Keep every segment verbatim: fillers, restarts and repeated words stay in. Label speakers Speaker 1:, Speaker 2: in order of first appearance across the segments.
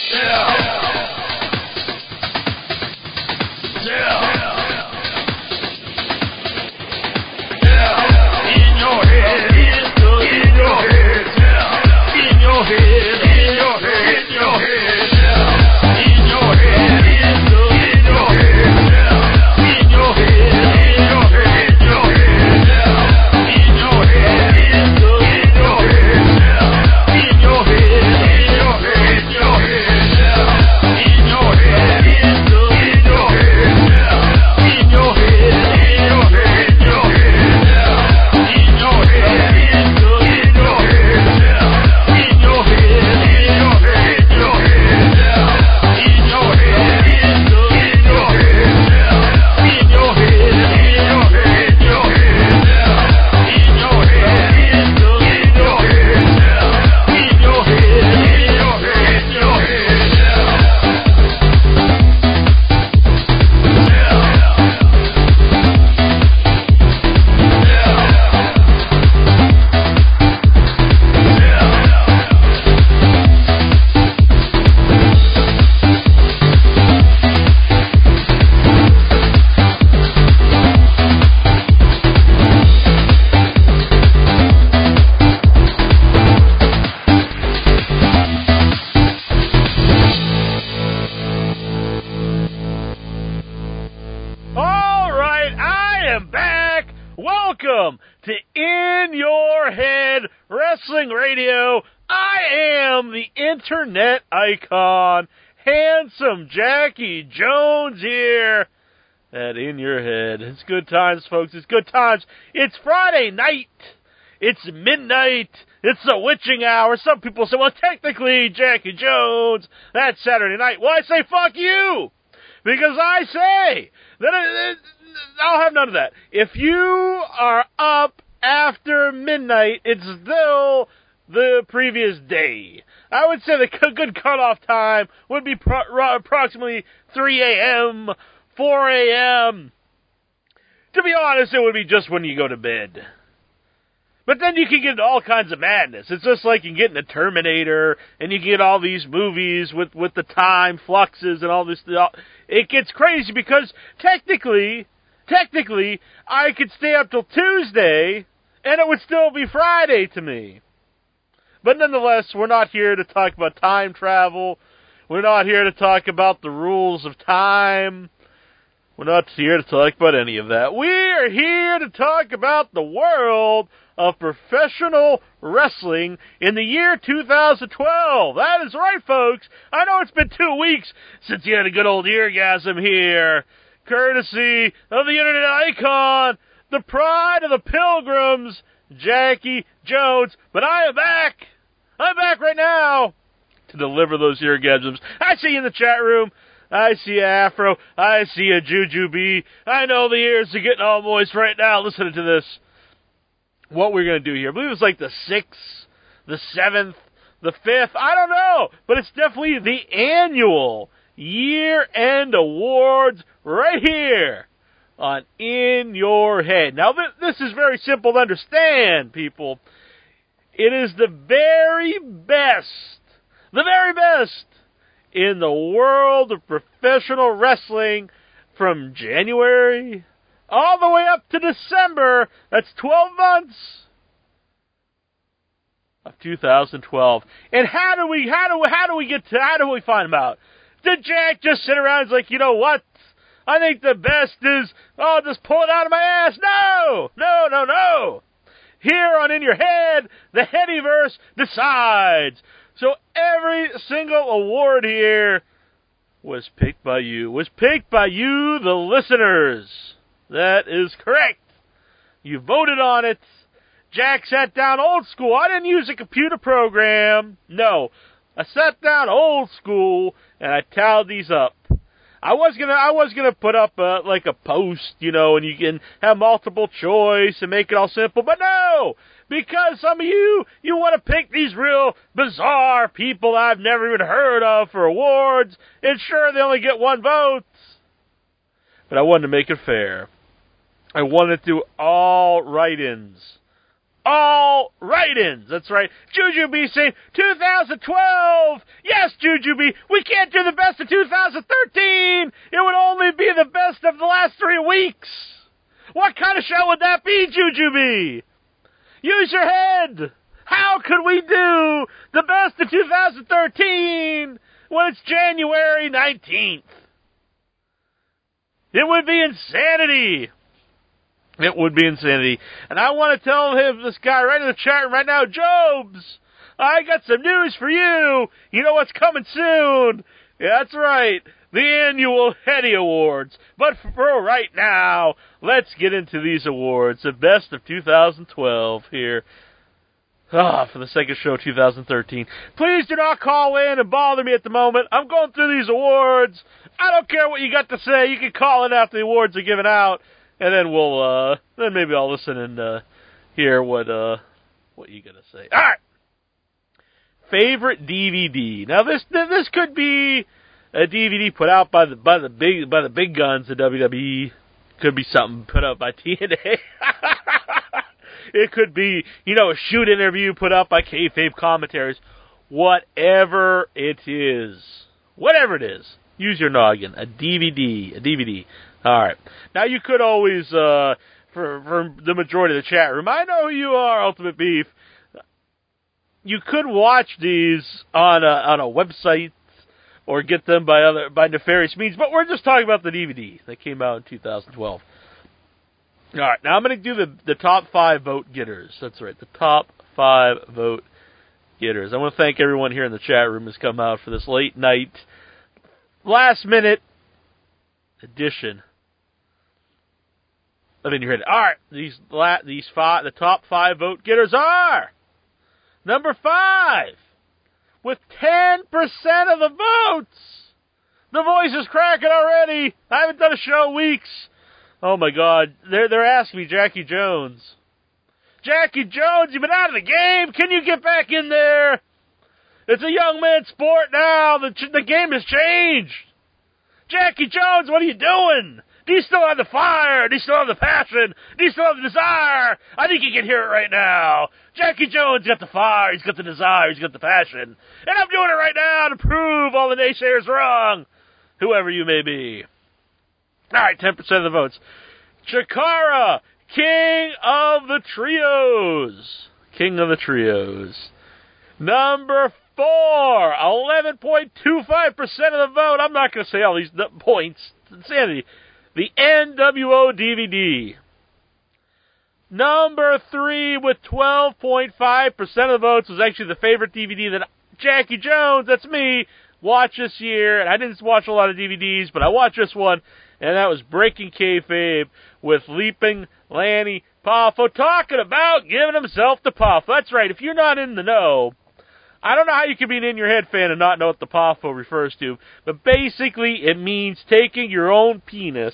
Speaker 1: Welcome to In Your Head Wrestling Radio. I am the internet icon, Handsome Jackie Jones here at In Your Head. It's good times, folks. It's good times. It's Friday night. It's midnight. It's the witching hour. Some people say, well, technically, Jackie Jones, that's Saturday night. Well, I say, fuck you. Because I say that it, it, I'll have none of that. If you are up after midnight, it's still the previous day. I would say the good cutoff time would be pro- approximately three a.m., four a.m. To be honest, it would be just when you go to bed. But then you can get into all kinds of madness. It's just like you get in a Terminator, and you get all these movies with, with the time fluxes and all this stuff. It gets crazy because technically, technically, I could stay up till Tuesday, and it would still be Friday to me. But nonetheless, we're not here to talk about time travel. We're not here to talk about the rules of time. We're not here to talk about any of that. We are here to talk about the world of professional wrestling in the year two thousand twelve. That is right, folks. I know it's been two weeks since you had a good old eargasm here, courtesy of the internet icon, the pride of the pilgrims, Jackie Jones. But I am back. I'm back right now to deliver those eargasms. I see you in the chat room. I see a Afro. I see a Juju B. I know the ears are getting all moist right now listening to this. What we're going to do here, I believe it's like the sixth, the seventh, the fifth, I don't know, but it's definitely the annual year-end awards right here on In Your Head. Now, th- this is very simple to understand, people. It is the very best, the very best in the world of professional wrestling from January all the way up to December. That's twelve months of two thousand twelve. And how do we, how do we, how do we get to, how do we find them out? Did Jack just sit around and like, you know what? I think the best is, oh, just pull it out of my ass. No! No, no, no! Here on In Your Head, the Headyverse decides. So every single award here was picked by you, was picked by you, the listeners. That is correct. You voted on it. Jack sat down old school. I didn't use a computer program. No. I sat down old school, and I tallied these up. I was gonna, I was gonna put up a, like a post, you know, and you can have multiple choice and make it all simple, but no! Because some of you, you want to pick these real bizarre people I've never even heard of for awards, and sure, they only get one vote. But I wanted to make it fair. I wanted to do all write-ins. All write-ins. That's right. Juju B saying, two thousand twelve. Yes, best, Jujubee. We can't do the best of two thousand thirteen. It would only be the best of the last three weeks. What kind of show would that be, Jujubee? Use your head. How could we do the best of two thousand thirteen when it's January nineteenth? It would be insanity. It would be insanity. And I want to tell him, this guy right in the chat room right now, Jobs, I got some news for you. You know what's coming soon? Yeah, that's right. The annual Hetty Awards. But for right now, let's get into these awards. The best of two thousand twelve here. Ah, for the second show, two thousand thirteen. Please do not call in and bother me at the moment. I'm going through these awards. I don't care what you got to say. You can call in after the awards are given out, and then we'll, uh, then maybe I'll listen and, uh, hear what, uh, what you got to say. All right. Favorite D V D. Now this, this could be a D V D put out by the, by the big, by the big guns of W W E. Could be something put out by T N A. It could be, you know, a shoot interview put out by Kayfabe Commentaries. Whatever it is. Whatever it is. Use your noggin. A D V D. A D V D. Alright. Now you could always, uh, for, for the majority of the chat room, I know who you are, Ultimate Beef. You could watch these on a, on a website or get them by other, by nefarious means, but we're just talking about the D V D that came out in two thousand twelve. All right, now I'm going to do the, the top five vote getters. That's right, the top five vote getters. I want to thank everyone here in the chat room who's come out for this late night, last minute edition of In Your Head. All right, these these five, the top five vote getters are number five with ten percent of the votes. The voice is cracking already. I haven't done a show in weeks. Oh my God, they're, they're asking me Jackie Jones. Jackie Jones, you've been out of the game. Can you get back in there? It's a young man's sport now. The, the game has changed. Jackie Jones, what are you doing? Do you still have the fire? Do you still have the passion? Do you still have the desire? I think you can hear it right now. Jackie Jones got the fire. He's got the desire. He's got the passion. And I'm doing it right now to prove all the naysayers wrong, whoever you may be. All right, ten percent of the votes. Chikara, King of the Trios. King of the Trios. Number four, eleven point two five percent of the vote. I'm not going to say all these points. It's insanity. The N W O D V D. Number three, with twelve point five percent of the votes, was actually the favorite D V D that Jackie Jones, that's me, watched this year. And I didn't watch a lot of D V Ds, but I watched this one. And that was Breaking Kayfabe with Leaping Lanny Poffo, talking about giving himself to Poffo. That's right, if you're not in the know, I don't know how you can be an In Your Head fan and not know what the Poffo refers to, but basically it means taking your own penis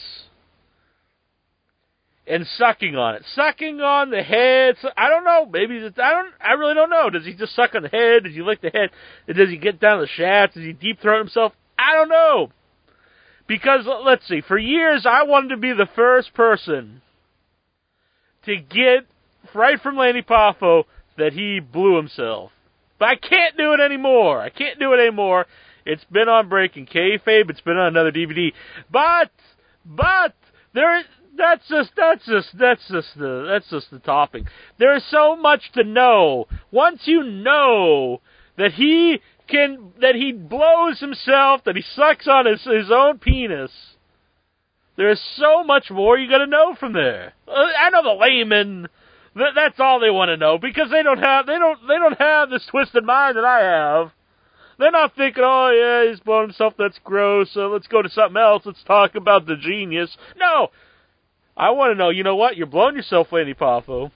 Speaker 1: and sucking on it. Sucking on the head. I don't know, maybe, it's, I don't, I really don't know. Does he just suck on the head? Does he lick the head? Does he get down the shaft? Does he deep throat himself? I don't know. Because, let's see, for years I wanted to be the first person to get, right from Lanny Poffo, that he blew himself. But I can't do it anymore. I can't do it anymore. It's been on Breaking Kayfabe. It's been on another D V D. But, but, there, that's just, that's just, that's just the, that's just the topping. There is so much to know. Once you know that he can, that he blows himself, that he sucks on his, his own penis, there's so much more you gotta know from there. I know the layman, that's all they want to know, because they don't have, they don't, they don't have this twisted mind that I have. They're not thinking, oh yeah, he's blowing himself, that's gross, so let's go to something else, let's talk about the genius. No! I want to know, you know what, you're blowing yourself, Lanny Poffo.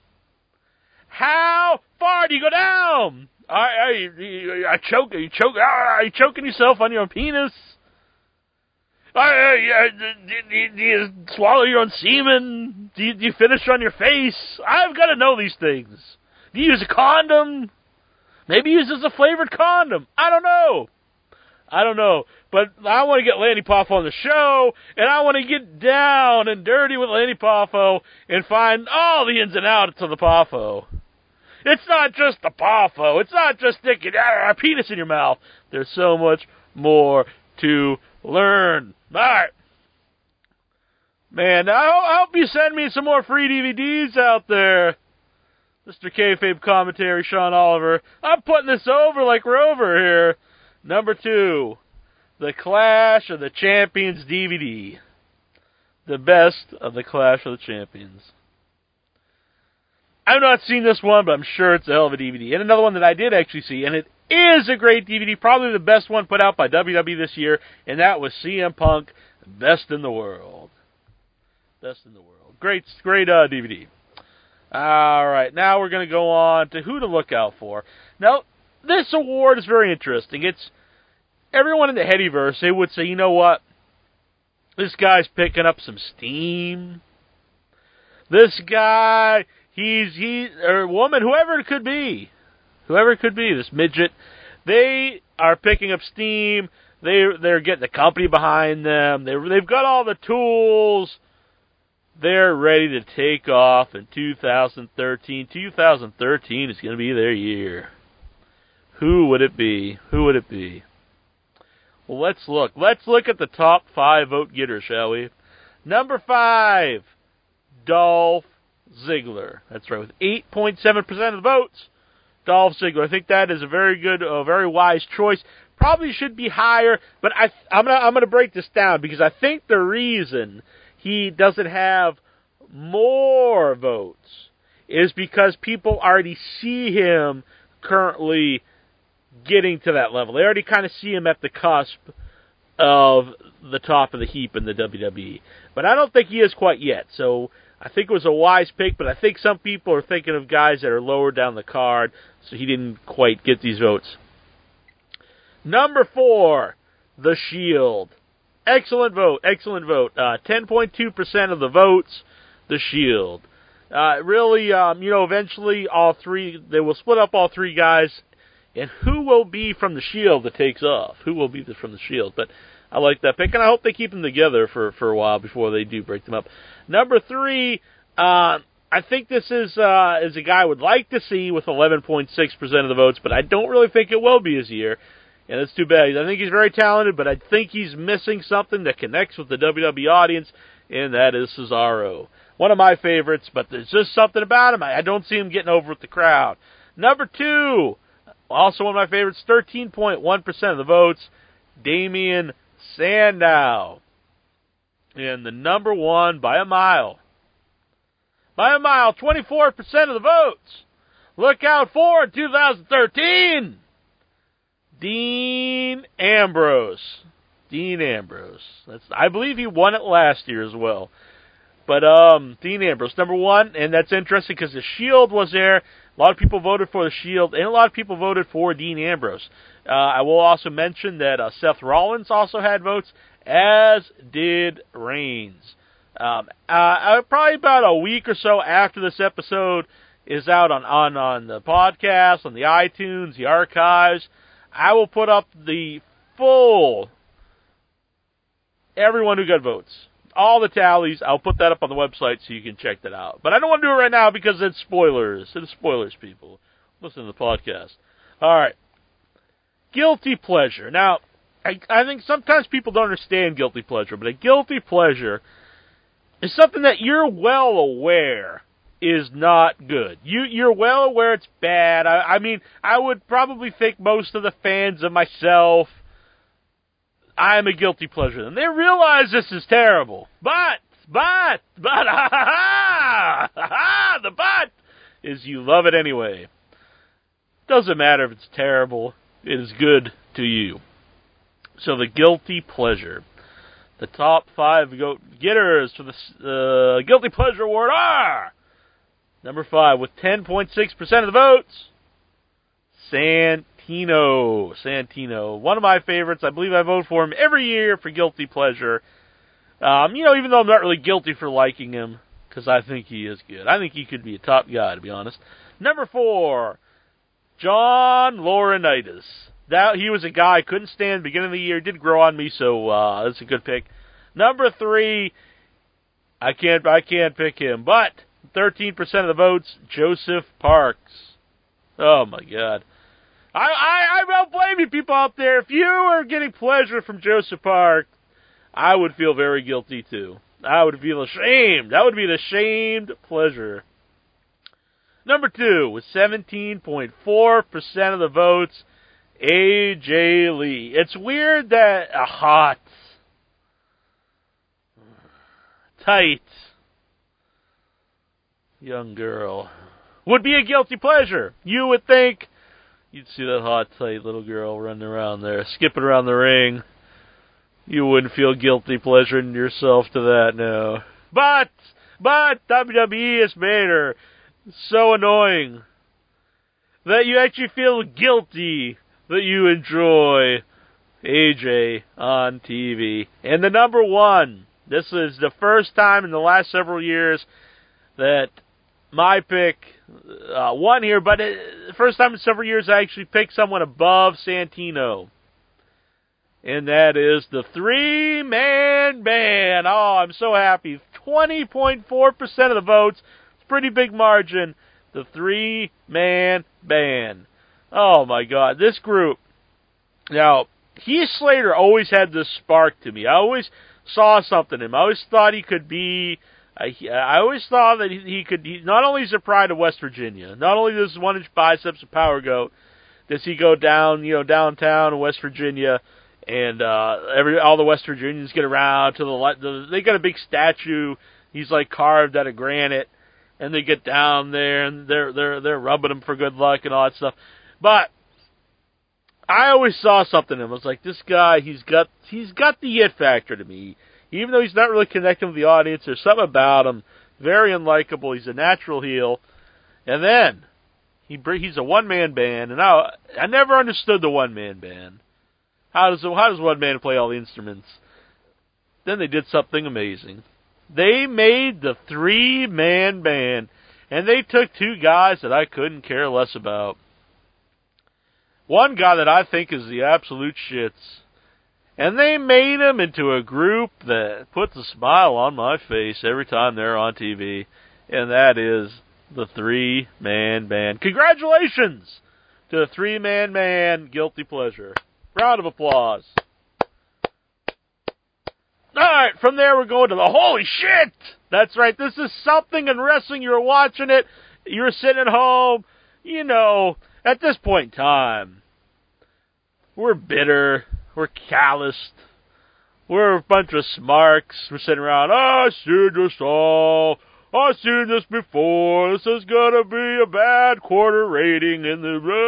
Speaker 1: How far do you go down? Are, are you, I choke, are you choke, are you choking yourself on your own penis? Are, are, do, do, do you swallow your own semen? Do you, do you finish on your face? I've got to know these things. Do you use a condom? Maybe use as a flavored condom. I don't know. I don't know. But I want to get Lanny Poffo on the show, and I want to get down and dirty with Lanny Poffo and find all the ins and outs of the Poffo. It's not just the pawfo. It's not just sticking a penis in your mouth. There's so much more to learn. All right. Man, I hope you send me some more free D V Ds out there. Mister Kayfabe Commentary, Sean Oliver. I'm putting this over like Rover here. Number two, the Clash of the Champions D V D. The best of the Clash of the Champions. I've not seen this one, but I'm sure it's a hell of a D V D. And another one that I did actually see, and it is a great D V D, probably the best one put out by W W E this year, and that was C M Punk, Best in the World. Best in the World. Great, great uh, D V D. All right, now we're going to go on to who to look out for. Now, this award is very interesting. It's everyone in the Headyverse, they would say, you know what? This guy's picking up some steam. This guy, he's, he, or woman, whoever it could be, whoever it could be, this midget, they are picking up steam. They, they're getting the company behind them. They, they've got all the tools. They're ready to take off in two thousand thirteen. two thousand thirteen is going to be their year. Who would it be? Who would it be? Well, let's look. Let's look at the top five vote getters, shall we? Number five, Dolph Ziggler. That's right, with eight point seven percent of the votes. Dolph Ziggler. I think that is a very good, a very wise choice. Probably should be higher, but I, I'm gonna, I'm gonna break this down because I think the reason he doesn't have more votes is because people already see him currently getting to that level. They already kind of see him at the cusp of the top of the heap in the W W E. But I don't think he is quite yet. So I think it was a wise pick, but I think some people are thinking of guys that are lower down the card, so he didn't quite get these votes. Number four, The Shield. Excellent vote, excellent vote. Uh, ten point two percent of the votes, The Shield. Uh, really, um, you know, eventually all three, they will split up all three guys, and who will be from The Shield that takes off? Who will be from The Shield? But I like that pick, and I hope they keep them together for, for a while before they do break them up. Number three, uh, I think this is, uh, is a guy I would like to see with eleven point six percent of the votes, but I don't really think it will be his year. And it's too bad. I think he's very talented, but I think he's missing something that connects with the W W E audience, and that is Cesaro. One of my favorites, but there's just something about him. I don't see him getting over with the crowd. Number two, also one of my favorites, thirteen point one percent of the votes, Damien Sandow. And the number one by a mile. By a mile, twenty-four percent of the votes. Look out for two thousand thirteen. Dean Ambrose. Dean Ambrose. That's, I believe he won it last year as well. But um, Dean Ambrose, number one, and that's interesting because the Shield was there. A lot of people voted for the Shield, and a lot of people voted for Dean Ambrose. Uh, I will also mention that uh, Seth Rollins also had votes, as did Reigns. Um, uh, probably about a week or so after this episode is out on, on, on the podcast, on the iTunes, the archives, I will put up the full, everyone who got votes, all the tallies. I'll put that up on the website so you can check that out. But I don't want to do it right now because it's spoilers. It's spoilers, people. Listen to the podcast. All right. Guilty pleasure. Now, I, I think sometimes people don't understand guilty pleasure, but a guilty pleasure is something that you're well aware is not good. You, you're well aware it's bad. I, I mean, I would probably think most of the fans of myself, I'm a guilty pleasure. And they realize this is terrible. But, but, but, ha ha ha, ha, the but is you love it anyway. Doesn't matter if it's terrible. It is good to you. So the guilty pleasure. The top five go- getters for the uh, Guilty Pleasure Award are... Number five, with ten point six percent of the votes, Santino. Santino. One of my favorites. I believe I vote for him every year for Guilty Pleasure. Um, you know, even though I'm not really guilty for liking him, because I think he is good. I think he could be a top guy, to be honest. Number four, John Laurinaitis. That, he was a guy I couldn't stand at the beginning of the year. Did grow on me, so uh, that's a good pick. Number three, I can't I can't pick him, but thirteen percent of the votes, Joseph Parks. Oh, my God. I, I, I don't blame you people out there. If you are getting pleasure from Joseph Park, I would feel very guilty, too. I would feel ashamed. That would be an ashamed pleasure. Number two, with seventeen point four percent of the votes, A J Lee. It's weird that a hot, tight young girl would be a guilty pleasure. You would think you'd see that hot, tight little girl running around there, skipping around the ring. You wouldn't feel guilty pleasuring yourself to that, no. But, but, W W E has made her so annoying that you actually feel guilty that you enjoy A J on T V. And the number one, this is the first time in the last several years that my pick uh, won here, but it, the first time in several years I actually picked someone above Santino. And that is the three-man band. Oh, I'm so happy. twenty point four percent of the votes. It's a pretty big margin. The three-man band. Oh, my God. This group. Now, Heath Slater always had this spark to me. I always saw something in him. I always thought he could be... I, I always thought that he, he could... He, not only is a pride of West Virginia, not only does his one-inch biceps of power goat, does he go down, you know, downtown in West Virginia... And uh, every all the West Virginians get around to the, the. They got a big statue. He's like carved out of granite, and they get down there and they're they're they're rubbing him for good luck and all that stuff. But I always saw something in him. I was like, this guy, he's got he's got the it factor to me. Even though he's not really connecting with the audience, there's something about him very unlikable. He's a natural heel. And then he he's a one man band, and I I never understood the one man band. How does how does one man play all the instruments? Then they did something amazing. They made the three-man band, and they took two guys that I couldn't care less about. One guy that I think is the absolute shits, and they made him into a group that puts a smile on my face every time they're on T V, and that is the three-man band. Congratulations to the three-man band, Guilty Pleasure. Round of applause. Alright, from there we're going to the holy shit! That's right, this is something in wrestling. You're watching it, you're sitting at home, you know, at this point in time, we're bitter, we're calloused, we're a bunch of smarks, we're sitting around, I've seen this all, I've seen this before, this is gonna be a bad quarter rating in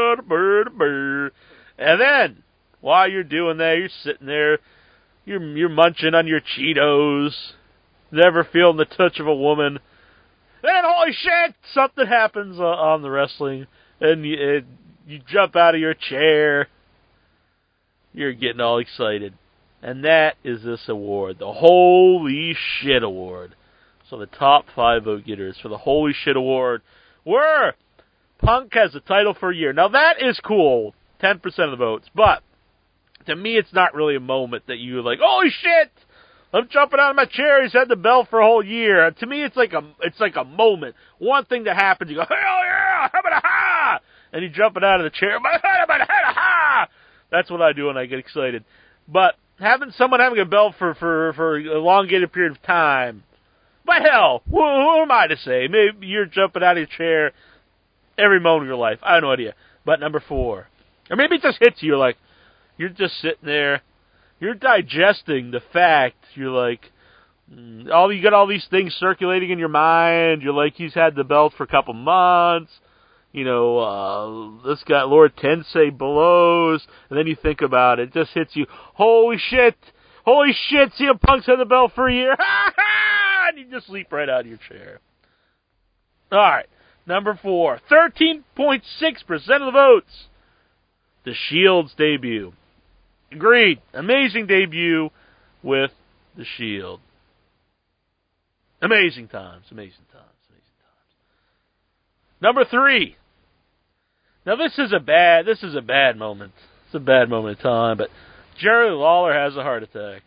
Speaker 1: the... And then, while you're doing that, you're sitting there, you're you're munching on your Cheetos, never feeling the touch of a woman. And holy shit, something happens uh, on the wrestling, and you, it, you jump out of your chair. You're getting all excited. And that is this award, the Holy Shit Award. So the top five vote getters for the Holy Shit Award were Punk has the title for a year. Now that is cool, ten percent of the votes, but to me, it's not really a moment that you're like, holy shit, I'm jumping out of my chair. He's had the belt for a whole year. To me, it's like a, it's like a moment. One thing that happens, you go, hell yeah, ha, and you're jumping out of the chair. That's what I do when I get excited. But having someone having a belt for for for an elongated period of time, but hell, who, who am I to say? Maybe you're jumping out of your chair every moment of your life. I have no idea. But number four, or maybe it just hits you like. You're just sitting there, you're digesting the fact, you're like, all you got all these things circulating in your mind, you're like, he's had the belt for a couple months, you know, uh, this guy, Lord Tensei blows, and then you think about it, it just hits you, holy shit, holy shit, C M Punk's had the belt for a year, ha ha, and you just leap right out of your chair. Alright, number four, thirteen point six percent of the votes, The Shield's debut. Agreed. Amazing debut with The Shield. Amazing times, amazing times, amazing times. Number three. Now this is a bad, this is a bad moment. It's a bad moment of time, but Jerry Lawler has a heart attack.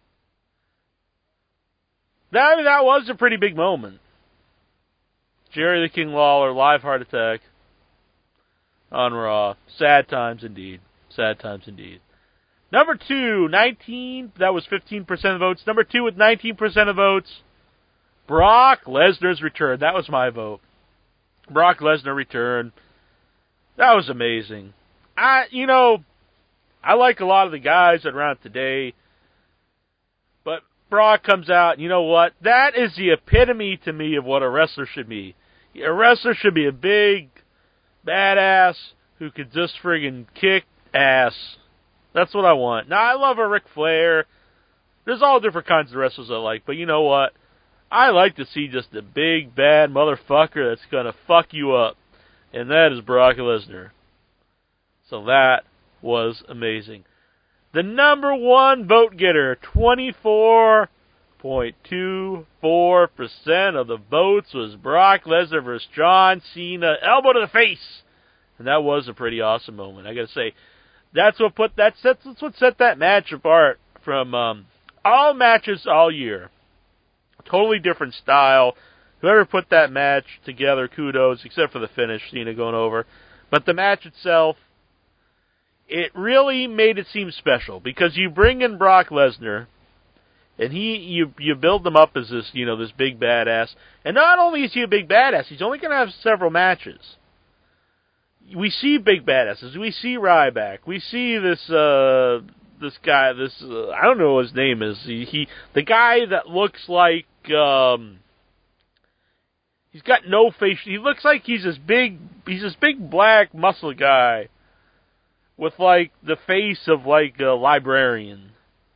Speaker 1: That, I mean, that was a pretty big moment. Jerry the King Lawler, live heart attack. on Raw. Sad times indeed. Sad times indeed. Number two, nineteen. That was fifteen percent of the votes. Number two with nineteen percent of votes, Brock Lesnar's return. That was my vote. Brock Lesnar return. That was amazing. I, you know, I like a lot of the guys that are around today, but Brock comes out, and you know what? That is the epitome to me of what a wrestler should be. A wrestler should be a big, badass who could just friggin' kick ass. That's what I want. Now, I love a Ric Flair. There's all different kinds of wrestlers I like, but you know what? I like to see just a big, bad motherfucker that's going to fuck you up, and that is Brock Lesnar. So that was amazing. The number one vote getter, twenty-four point two four percent of the votes was Brock Lesnar versus John Cena, elbow to the face. And that was a pretty awesome moment. I got to say, that's what put that that's what set that match apart from um, all matches all year. Totally different style. Whoever put that match together, kudos, except for the finish, Cena going over. But the match itself, it really made it seem special because you bring in Brock Lesnar, and he you you build him up as this you know this big badass. And not only is he a big badass, he's only going to have several matches. We see big badasses. We see Ryback. We see this uh, this guy. This uh, I don't know what his name is. He, he the guy that looks like um, he's got no face. He looks like he's this big. He's this big black muscle guy with like the face of like a librarian.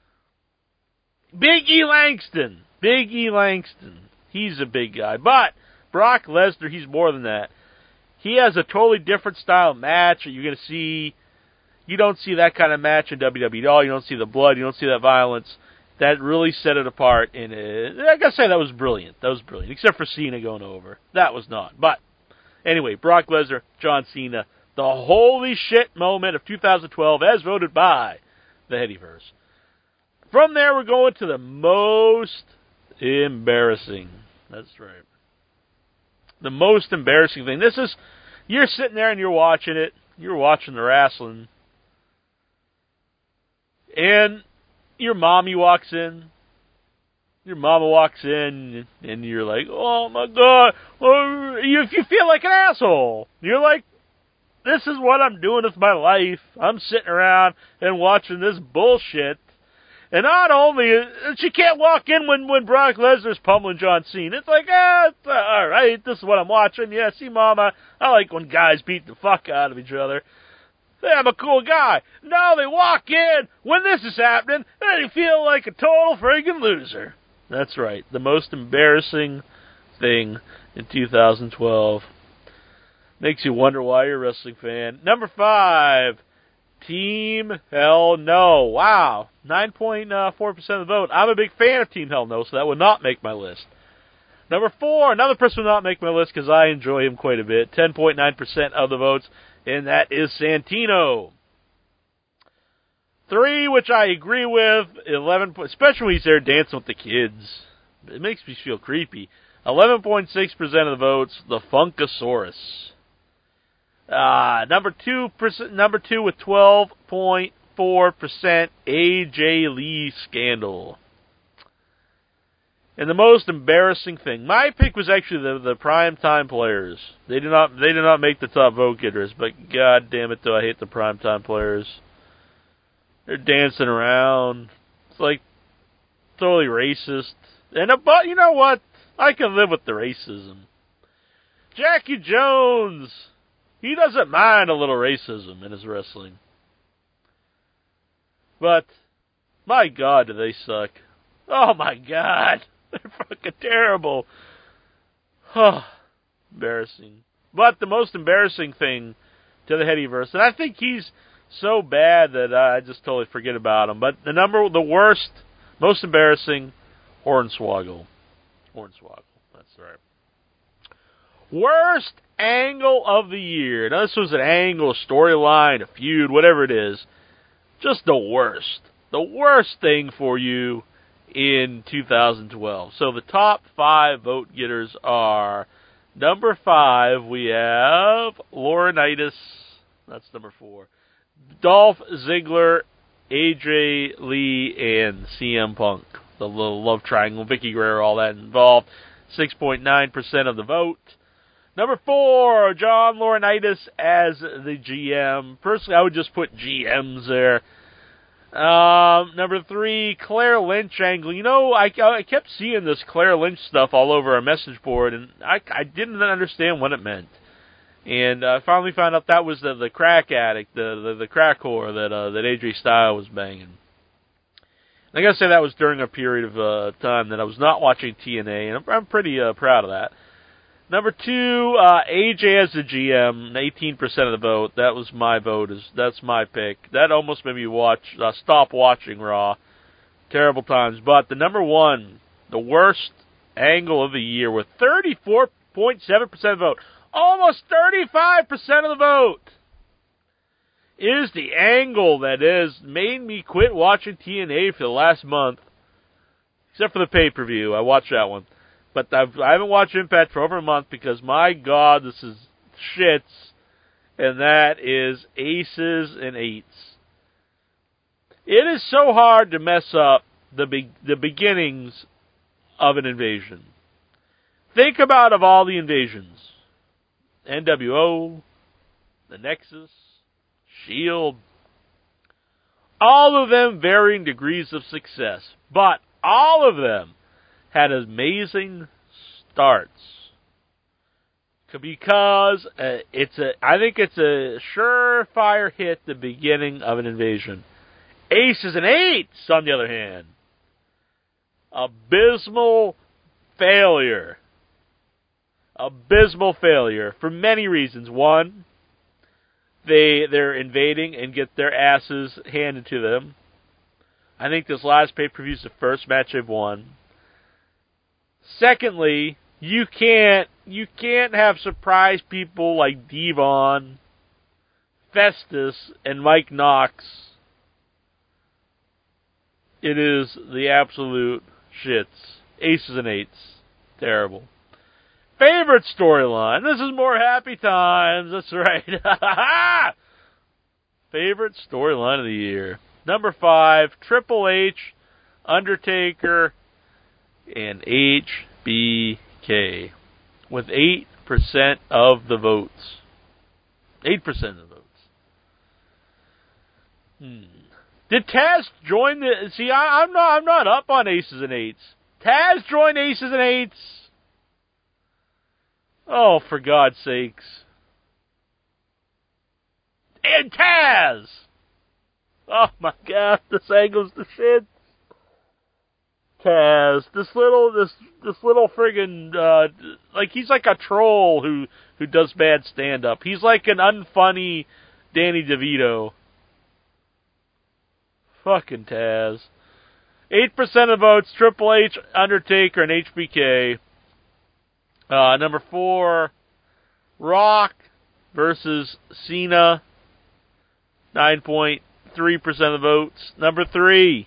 Speaker 1: Big E Langston. Big E Langston. He's a big guy, but Brock Lesnar, he's more than that. He has a totally different style match that you're going to see. You don't see that kind of match in W W E at all. You don't see the blood. You don't see that violence. That really set it apart. And it, I got to say, that was brilliant. That was brilliant. Except for Cena going over. That was not. But anyway, Brock Lesnar, John Cena, the holy shit moment of two thousand twelve as voted by the Headyverse. From there, we're going to the most embarrassing. That's right. The most embarrassing thing. This is, you're sitting there and you're watching it. You're watching the wrestling. And your mommy walks in. Your mama walks in and you're like, oh my God. Oh, you, you feel like an asshole. You're like, this is what I'm doing with my life. I'm sitting around and watching this bullshit. And not only, she can't walk in when, when Brock Lesnar's pummeling John Cena. It's like, ah, it's, uh, all right, this is what I'm watching. Yeah, see, Mama, I like when guys beat the fuck out of each other. Hey, I'm a cool guy. No, they walk in when this is happening, and they feel like a total friggin' loser. That's right, the most embarrassing thing in two thousand twelve. Makes you wonder why you're a wrestling fan. Number five. Team Hell No. Wow. nine point four percent of the vote. I'm a big fan of Team Hell No, so that would not make my list. Number four, another person would not make my list because I enjoy him quite a bit. ten point nine percent of the votes, and that is Santino. Three, which I agree with, eleven, especially when he's there dancing with the kids. It makes me feel creepy. eleven point six percent of the votes, the Funkasaurus. Uh, number two percent, number two with twelve point four percent, A J Lee Scandal. And the most embarrassing thing, my pick was actually the the primetime players. They did not they did not make the top vote getters, but god damn it, do I hate the primetime players. They're dancing around. It's like totally racist. And but you know what? I can live with the racism. Jackie Jones. He doesn't mind a little racism in his wrestling. But, my God, do they suck. Oh, my God. They're fucking terrible. Embarrassing. But the most embarrassing thing to the Headyverse, and I think he's so bad that I just totally forget about him, but the number, the worst, most embarrassing, Hornswoggle. Hornswoggle. That's right. Worst angle of the year. Now, this was an angle, a storyline, a feud, whatever it is. Just the worst. The worst thing for you in two thousand twelve. So the top five vote getters are, number five, we have Laurinaitis That's number four. Dolph Ziggler, A J Lee, and C M Punk. The little love triangle, Vicky Guerrero, all that involved. six point nine percent of the vote. Number four, John Laurinaitis as the G M. Personally, I would just put G Ms there. Um, number three, Claire Lynch angle. You know, I, I kept seeing this Claire Lynch stuff all over our message board, and I, I didn't understand what it meant. And I uh, finally found out that was the, the crack addict, the, the, the crack whore that uh, that A J Styles was banging. I gotta say that was during a period of uh, time that I was not watching T N A, and I'm, I'm pretty uh, proud of that. Number two, uh, A J as the G M, eighteen percent of the vote. That was my vote. Is That's my pick. That almost made me watch, uh, stop watching Raw. Terrible times. But the number one, the worst angle of the year with thirty-four point seven percent of the vote, almost thirty-five percent of the vote, is the angle that has made me quit watching T N A for the last month. Except for the pay-per-view. I watched that one. But I've, I haven't watched Impact for over a month because, my God, this is shits. And that is aces and eights. It is so hard to mess up the be, the beginnings of an invasion. Think about of all the invasions. N W O, the Nexus, Shield. All of them varying degrees of success. But all of them had amazing starts. Because uh, it's a, I think it's a surefire hit the beginning of an invasion. Aces and eights, on the other hand, abysmal failure. Abysmal failure for many reasons. One, they they're invading and get their asses handed to them. I think this last pay-per-view is the first match they've won. Secondly, you can't you can't have surprise people like Devon, Festus, and Mike Knox. It is the absolute shits. Aces and eights. Terrible. Favorite storyline. This is more happy times. That's right. Favorite storyline of the year. Number five, Triple H, Undertaker, and H B K. With eight percent of the votes. eight percent of the votes. Hmm. Did Taz join the... See, I, I'm not I'm not up on aces and eights. Taz joined aces and eights. Oh, for God's sakes. And Taz! Oh my God, this angle's the shit. Taz, this little, this, this little friggin', uh, like he's like a troll who, who does bad stand-up. He's like an unfunny Danny DeVito. Fucking Taz. eight percent of votes, Triple H, Undertaker, and H B K. Uh, number four, Rock versus Cena. nine point three percent of the votes. Number three,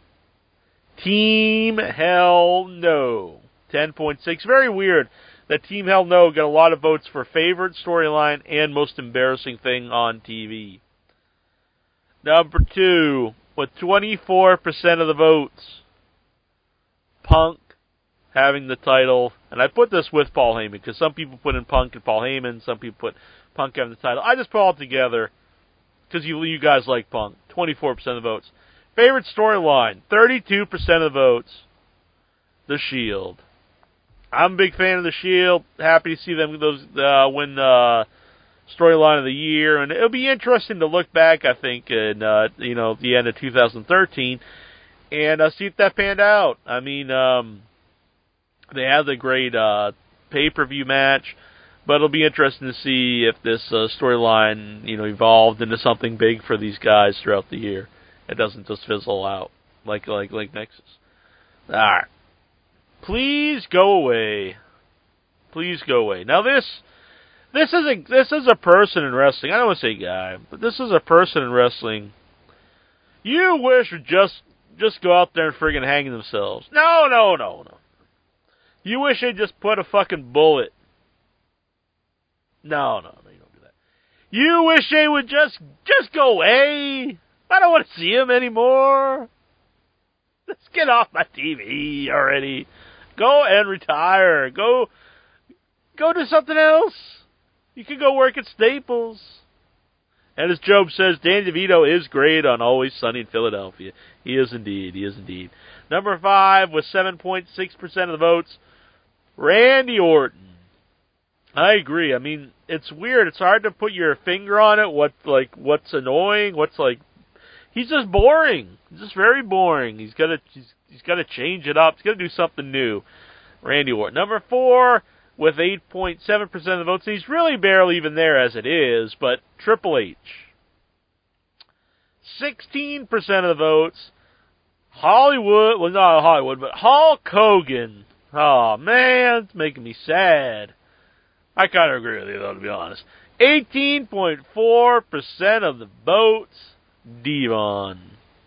Speaker 1: Team Hell No. ten point six. Very weird that Team Hell No got a lot of votes for favorite storyline and most embarrassing thing on T V. Number two, with twenty-four percent of the votes, Punk having the title. And I put this with Paul Heyman, because some people put in Punk and Paul Heyman, some people put Punk having the title. I just put it all together, because you, you guys like Punk. twenty-four percent of the votes. Favorite storyline, thirty-two percent of the votes, The Shield. I'm a big fan of The Shield. Happy to see them those uh, win uh, storyline of the year, and it'll be interesting to look back, I think, in uh, you know the end of two thousand thirteen, and uh, see if that panned out. I mean, um, they had the great uh, pay-per-view match, but it'll be interesting to see if this uh, storyline, you know, evolved into something big for these guys throughout the year. It doesn't just fizzle out like like like Nexus. All right, please go away. Please go away. Now this this is a this is a person in wrestling. I don't want to say guy, but this is a person in wrestling. You wish would just just go out there and friggin' hang themselves. No, no, no, no. You wish they'd just put a fucking bullet. No, no, no, you don't do that. You wish they would just, just go away. I don't want to see him anymore. Let's get off my T V already. Go and retire. Go, go do something else. You could go work at Staples. And as Job says, Danny DeVito is great on Always Sunny in Philadelphia. He is indeed. He is indeed. Number five with seven point six percent of the votes, Randy Orton. I agree. I mean, it's weird. It's hard to put your finger on it. What like what's annoying? What's like? He's just boring. He's just very boring. He's got to he's, he's got to change it up. He's got to do something new. Randy Orton. Number four with eight point seven percent of the votes. He's really barely even there as it is, but Triple H. sixteen percent of the votes. Hollywood, well not Hollywood, but Hulk Hogan. Oh man, it's making me sad. I kind of agree with you though, to be honest. eighteen point four percent of the votes, Devon.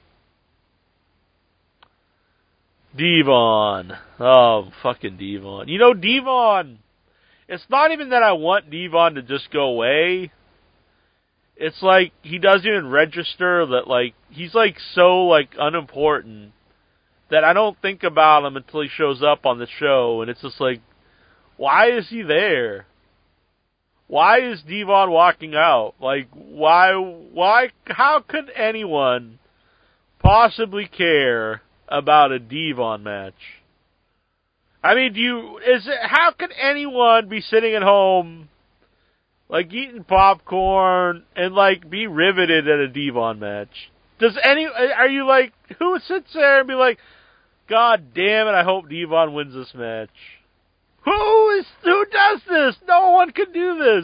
Speaker 1: Devon. Oh, fucking Devon. You know, Devon, it's not even that I want Devon to just go away. It's like, he doesn't even register that, like, he's, like, so, like, unimportant that I don't think about him until he shows up on the show, and it's just like, why is he there? Why is Devon walking out? Like, why, why, how could anyone possibly care about a Devon match? I mean, do you, is it, how could anyone be sitting at home, like, eating popcorn and, like, be riveted at a Devon match? Does any, are you like, who sits there and be like, God damn it, I hope Devon wins this match? Who is, who does this? No one can do this.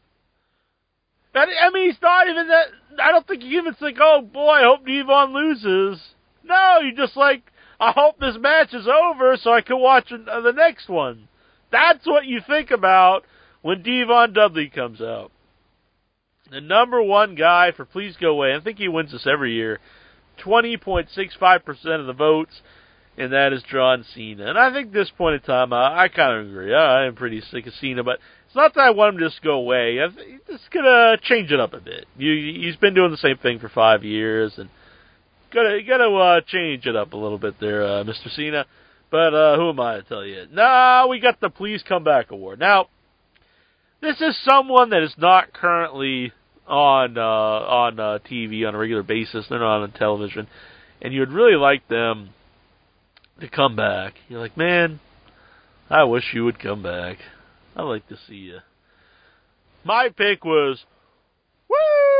Speaker 1: I mean, he's not even that, I don't think you even think, oh boy, I hope Devon loses. No, you just like, I hope this match is over so I can watch the next one. That's what you think about when Devon Dudley comes out. The number one guy for Please Go Away, I think he wins this every year, twenty point six five percent of the votes, and that is John Cena. And I think at this point in time, I, I kind of agree. I, I am pretty sick of Cena, but it's not that I want him to just go away. I th- it's going to change it up a bit. You, he's been doing the same thing for five years, and gotta, gotta uh, change it up a little bit there, uh, Mister Cena. But uh, who am I to tell you? No, we got the Please Come Back Award. Now, this is someone that is not currently on uh, on uh, T V on a regular basis. They're not on television, and you would really like them to come back. You're like, man, I wish you would come back. I'd like to see you. My pick was, woo,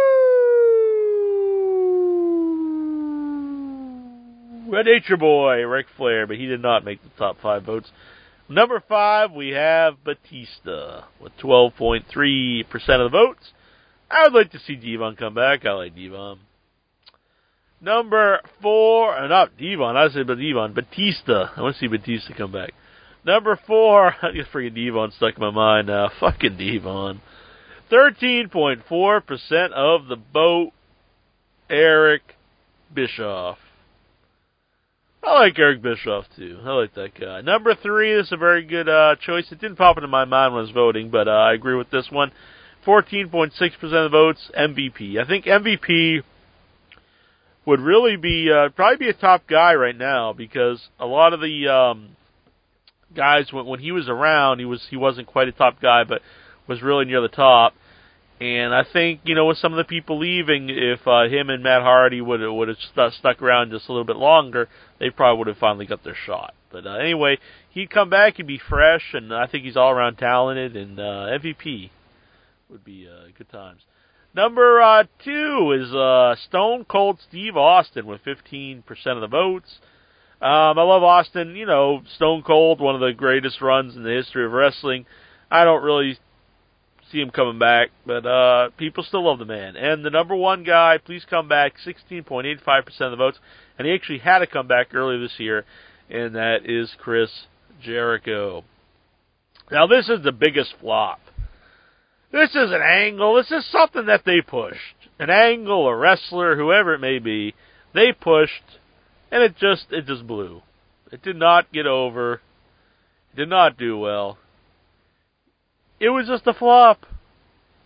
Speaker 1: Red Nature Boy, Ric Flair, but he did not make the top five votes. Number five, we have Batista with twelve point three percent of the votes. I would like to see Devon come back. I like Devon. Number four, uh, not Devon, I said but Devon, Batista. I want to see Batista come back. Number four, I got freaking Devon stuck in my mind now. Fucking Devon. thirteen point four percent of the vote, Eric Bischoff. I like Eric Bischoff, too. I like that guy. Number three, this is a very good uh, choice. It didn't pop into my mind when I was voting, but uh, I agree with this one. fourteen point six percent of the votes, M V P. I think M V P would really be, uh, probably be a top guy right now, because a lot of the um, guys, when, when he was around, he, was, he wasn't quite a top guy, but was really near the top. And I think, you know, with some of the people leaving, if uh, him and Matt Hardy would would have st- stuck around just a little bit longer, they probably would have finally got their shot. But uh, anyway, he'd come back, he'd be fresh, and I think he's all around talented, and uh, M V P would be uh, good times. Number uh, two is uh, Stone Cold Steve Austin with fifteen percent of the votes. Um, I love Austin, you know, Stone Cold, one of the greatest runs in the history of wrestling. I don't really see him coming back, but uh, people still love the man. And the number one guy, Please Come Back, sixteen point eight five percent of the votes. And he actually had a comeback earlier this year, and that is Chris Jericho. Now, this is the biggest flop. This is an angle. This is something that they pushed. An angle, a wrestler, whoever it may be, they pushed, and it just it just blew. It did not get over. It did not do well. It was just a flop.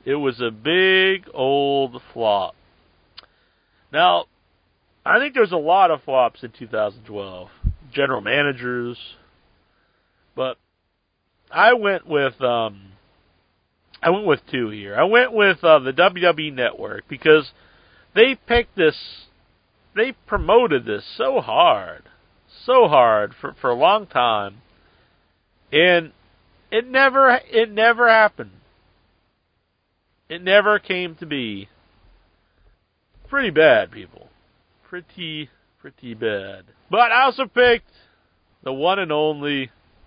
Speaker 1: It was a big old flop. Now, I think there's a lot of flops in two thousand twelve. General managers. But I went with um, I went with two here. I went with uh, the W W E Network because they picked this, they promoted this so hard, so hard for, for a long time, and it never it never happened. It never came to be. Pretty bad, people. Pretty, pretty bad. But I also picked the one and only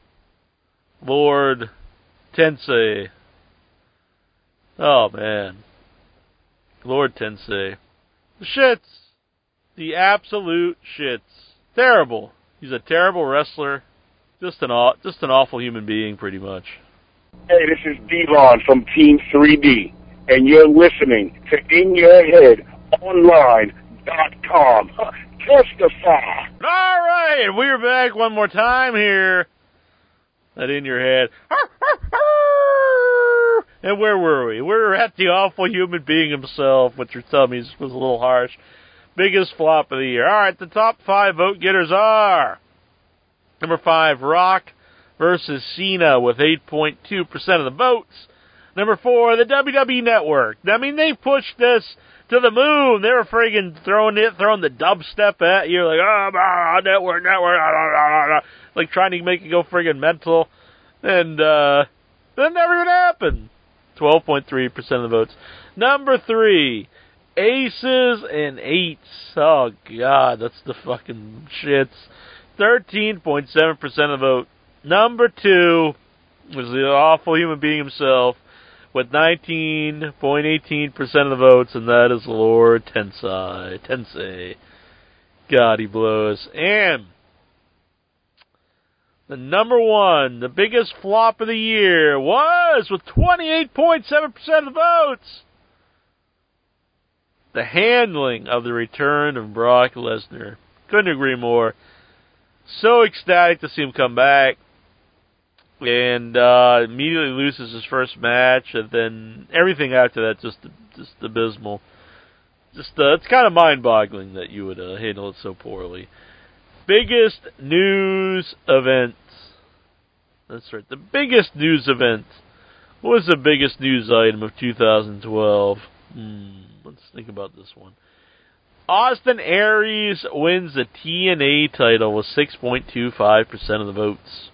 Speaker 1: Lord Tensei. Oh, man. Lord Tensei. The shits. The absolute shits. Terrible. He's a terrible wrestler. Just an aw- just an awful human being, pretty much.
Speaker 2: Hey, this is Devon from Team three D, and you're listening to In Your Head Online dot com. Testify.
Speaker 1: All right, we're back one more time here. That In Your Head. And where were we? We were at the awful human being himself, which you're telling me was a little harsh. Biggest flop of the year. All right, the top five vote getters are number five, Rock versus Cena with eight point two percent of the votes. Number four, the W W E Network. I mean, they pushed this to the moon. They were friggin' throwing it, throwing the dubstep at you, like, oh, ah, network, network, ah, ah, ah, like trying to make it go friggin' mental. And, uh, that never gonna happen. twelve point three percent of the votes. Number three, Aces and Eights. Oh, God, that's the fucking shits. thirteen point seven percent of the vote. Number two was the awful human being himself with nineteen point one eight percent of the votes, and that is Lord Tensei. Tensei. God, he blows. And the number one, the biggest flop of the year, was, with twenty-eight point seven percent of the votes, the handling of the return of Brock Lesnar. Couldn't agree more. So ecstatic to see him come back. And uh, immediately loses his first match, and then everything after that just just abysmal. Just uh, it's kind of mind-boggling that you would uh, handle it so poorly. Biggest news event. That's right, the biggest news event. What was the biggest news item of two thousand twelve? Hmm, let's think about this one. Austin Aries wins the T N A title with six point two five percent of the votes.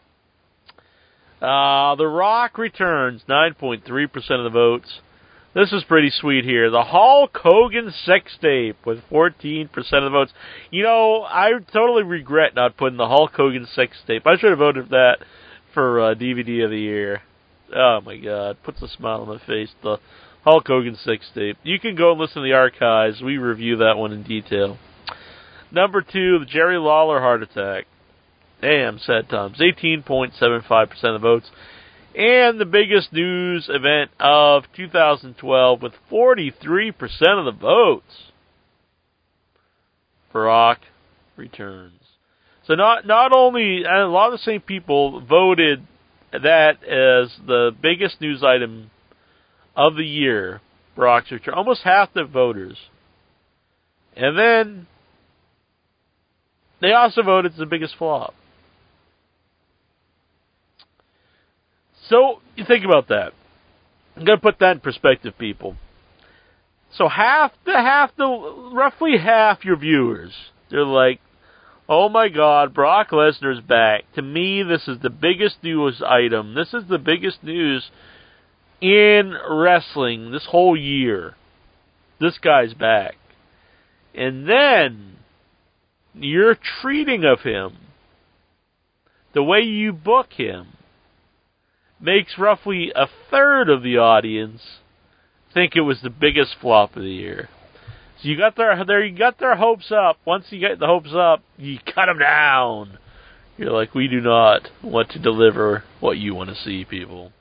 Speaker 1: Uh, The Rock returns, nine point three percent of the votes. This is pretty sweet here. The Hulk Hogan sex tape with fourteen percent of the votes. You know, I totally regret not putting the Hulk Hogan sex tape. I should have voted for that for uh, D V D of the year. Oh my God, puts a smile on my face. The Hulk Hogan sex tape. You can go and listen to the archives. We review that one in detail. Number two, the Jerry Lawler heart attack. Damn, sad times. eighteen point seven five percent of the votes. And the biggest news event of two thousand twelve with forty-three percent of the votes. Brock returns. So not not only, and a lot of the same people voted that as the biggest news item of the year, Brock's return. Almost half the voters. And then they also voted as the biggest flop. So, you think about that. I'm going to put that in perspective, people. So half the, half the, roughly half your viewers, they're like, oh my God, Brock Lesnar's back. To me, this is the biggest news item. This is the biggest news in wrestling this whole year. This guy's back. And then, your treating of him, the way you book him, makes roughly a third of the audience think it was the biggest flop of the year. So you got their, there, you got their hopes up. Once you get the hopes up, you cut them down. You're like, we do not want to deliver what you want to see, people.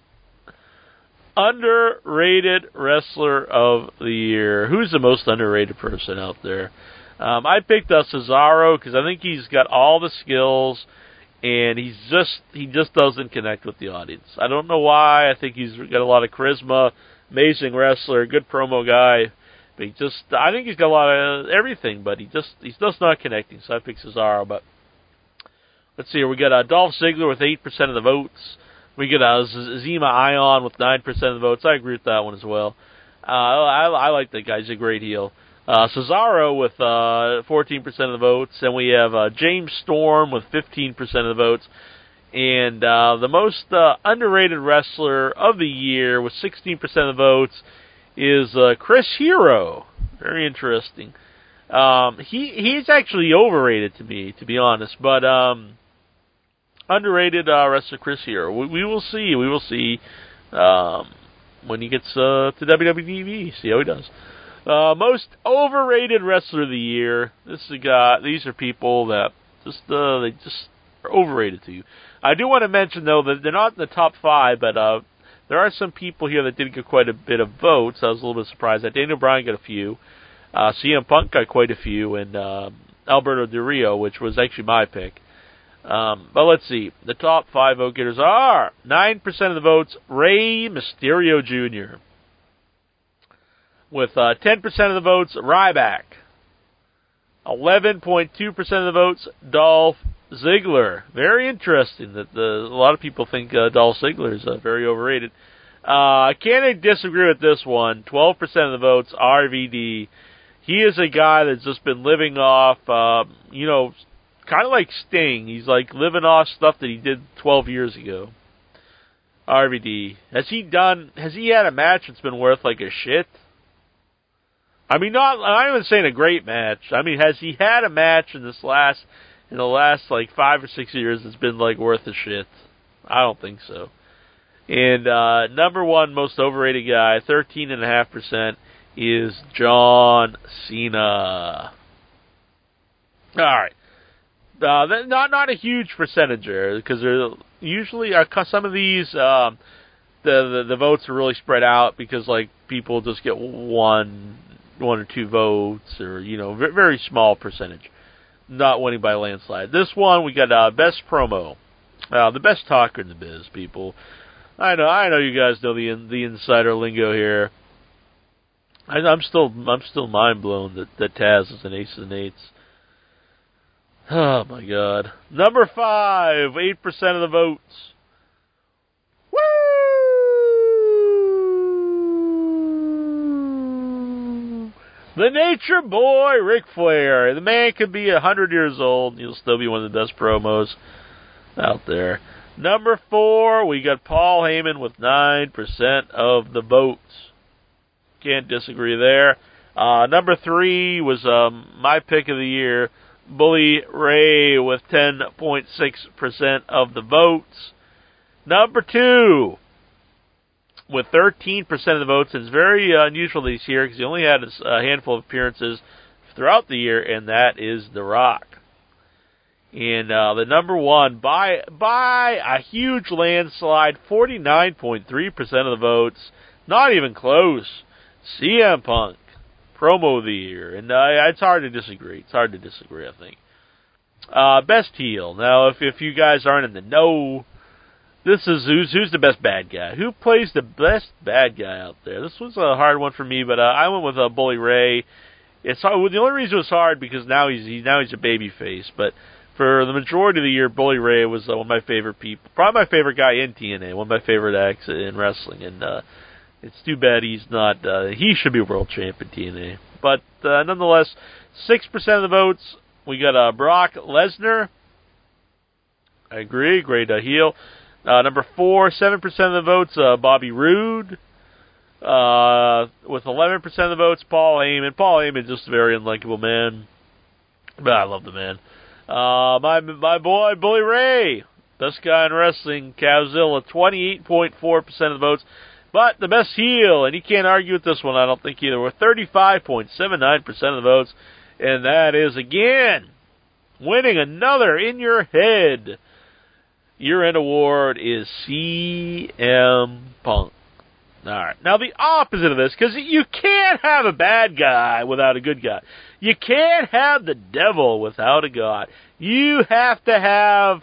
Speaker 1: Underrated wrestler of the year. Who's the most underrated person out there? Um, I picked up Cesaro because I think he's got all the skills. And he's just, he just doesn't connect with the audience. I don't know why. I think he's got a lot of charisma. amazing wrestler, good promo guy. But he just, I think he's got a lot of everything, but he just, he's just not connecting. So I pick Cesaro. But let's see here. We got uh, Dolph Ziggler with eight percent of the votes. We get uh, Zema Ion with nine percent of the votes. I agree with that one as well. Uh, I, I like that guy. He's a great heel. Uh, Cesaro with uh, fourteen percent of the votes. And we have uh, James Storm with fifteen percent of the votes. And uh, the most uh, underrated wrestler of the year with sixteen percent of the votes is uh, Chris Hero. Very interesting. Um, he He's actually overrated to me, to be honest. But um, underrated uh, wrestler Chris Hero. We, we will see. We will see um, when he gets uh, to W W E. See how he does. Uh, most overrated wrestler of the year. This is a guy. These are people that just uh, they just are overrated to you. I do want to mention though that they're not in the top five, but uh, there are some people here that did get quite a bit of votes. I was a little bit surprised that Daniel Bryan got a few, uh, C M Punk got quite a few, and uh, Alberto Del Rio, which was actually my pick. Um, but let's see. The top five vote getters are nine percent of the votes, Rey Mysterio Junior With uh, ten percent of the votes, Ryback. eleven point two percent of the votes, Dolph Ziggler. Very interesting that the, a lot of people think uh, Dolph Ziggler is uh, very overrated. Uh, I can't disagree with this one. twelve percent of the votes, R V D. He is a guy that's just been living off, uh, you know, kind of like Sting. He's like living off stuff that he did twelve years ago. R V D. Has he done, has he had a match that's been worth like a shit? I mean, not, I'm not even saying a great match. I mean, has he had a match in this last, in the last like five or six years that's been like worth a shit? I don't think so. And, uh, number one most overrated guy, thirteen point five percent, is John Cena. Alright. Uh, not not a huge percentage there, because they're usually uh, some of these um, the, the the votes are really spread out because like people just get one one or two votes, or you know very small percentage, not winning by a landslide. This one we got uh, best promo, uh, the best talker in the biz. People, I know I know you guys know the the insider lingo here. I, I'm still I'm still mind blown that that Taz is an ace and eights. Oh, my God. Number five, eight percent of the votes. Woo! The Nature Boy, Ric Flair. The man could be one hundred years old, and he'll still be one of the best promos out there. Number four, we got Paul Heyman with nine percent of the votes. Can't disagree there. Uh, number three was um, my pick of the year, Bully Ray, with ten point six percent of the votes. Number two, with thirteen percent of the votes. It's very uh, unusual this year because he only had a handful of appearances throughout the year, and that is The Rock. And uh, the number one, by by a huge landslide, forty-nine point three percent of the votes, not even close, C M Punk. Promo of the year, and uh, it's hard to disagree. It's hard to disagree, I think. Uh, best heel. Now, if if you guys aren't in the know, this is who's who's the best bad guy. Who plays the best bad guy out there? This was a hard one for me, but uh, I went with uh, Bully Ray. It's hard, well, the only reason it was hard because now he's he, now he's a baby face, but for the majority of the year, Bully Ray was uh, one of my favorite people, probably my favorite guy in T N A, one of my favorite acts in wrestling, and. Uh, It's too bad he's not, uh, he should be world champ in T N A. But, uh, nonetheless, six percent of the votes, we got, uh, Brock Lesnar. I agree, great, uh, heel. Uh, number four, seven percent of the votes, uh, Bobby Roode. Uh, with eleven percent of the votes, Paul Heyman. Paul Heyman, just a very unlikable man. But I love the man. Uh, my, my boy, Bully Ray. Best guy in wrestling, Cavzilla, twenty-eight point four percent of the votes. But the best heel, and you can't argue with this one, I don't think either, with thirty-five point seven nine percent of the votes, and that is, again, winning another In Your Head year-end award is C M Punk. Alright, now the opposite of this, because you can't have a bad guy without a good guy. You can't have the devil without a god. You have to have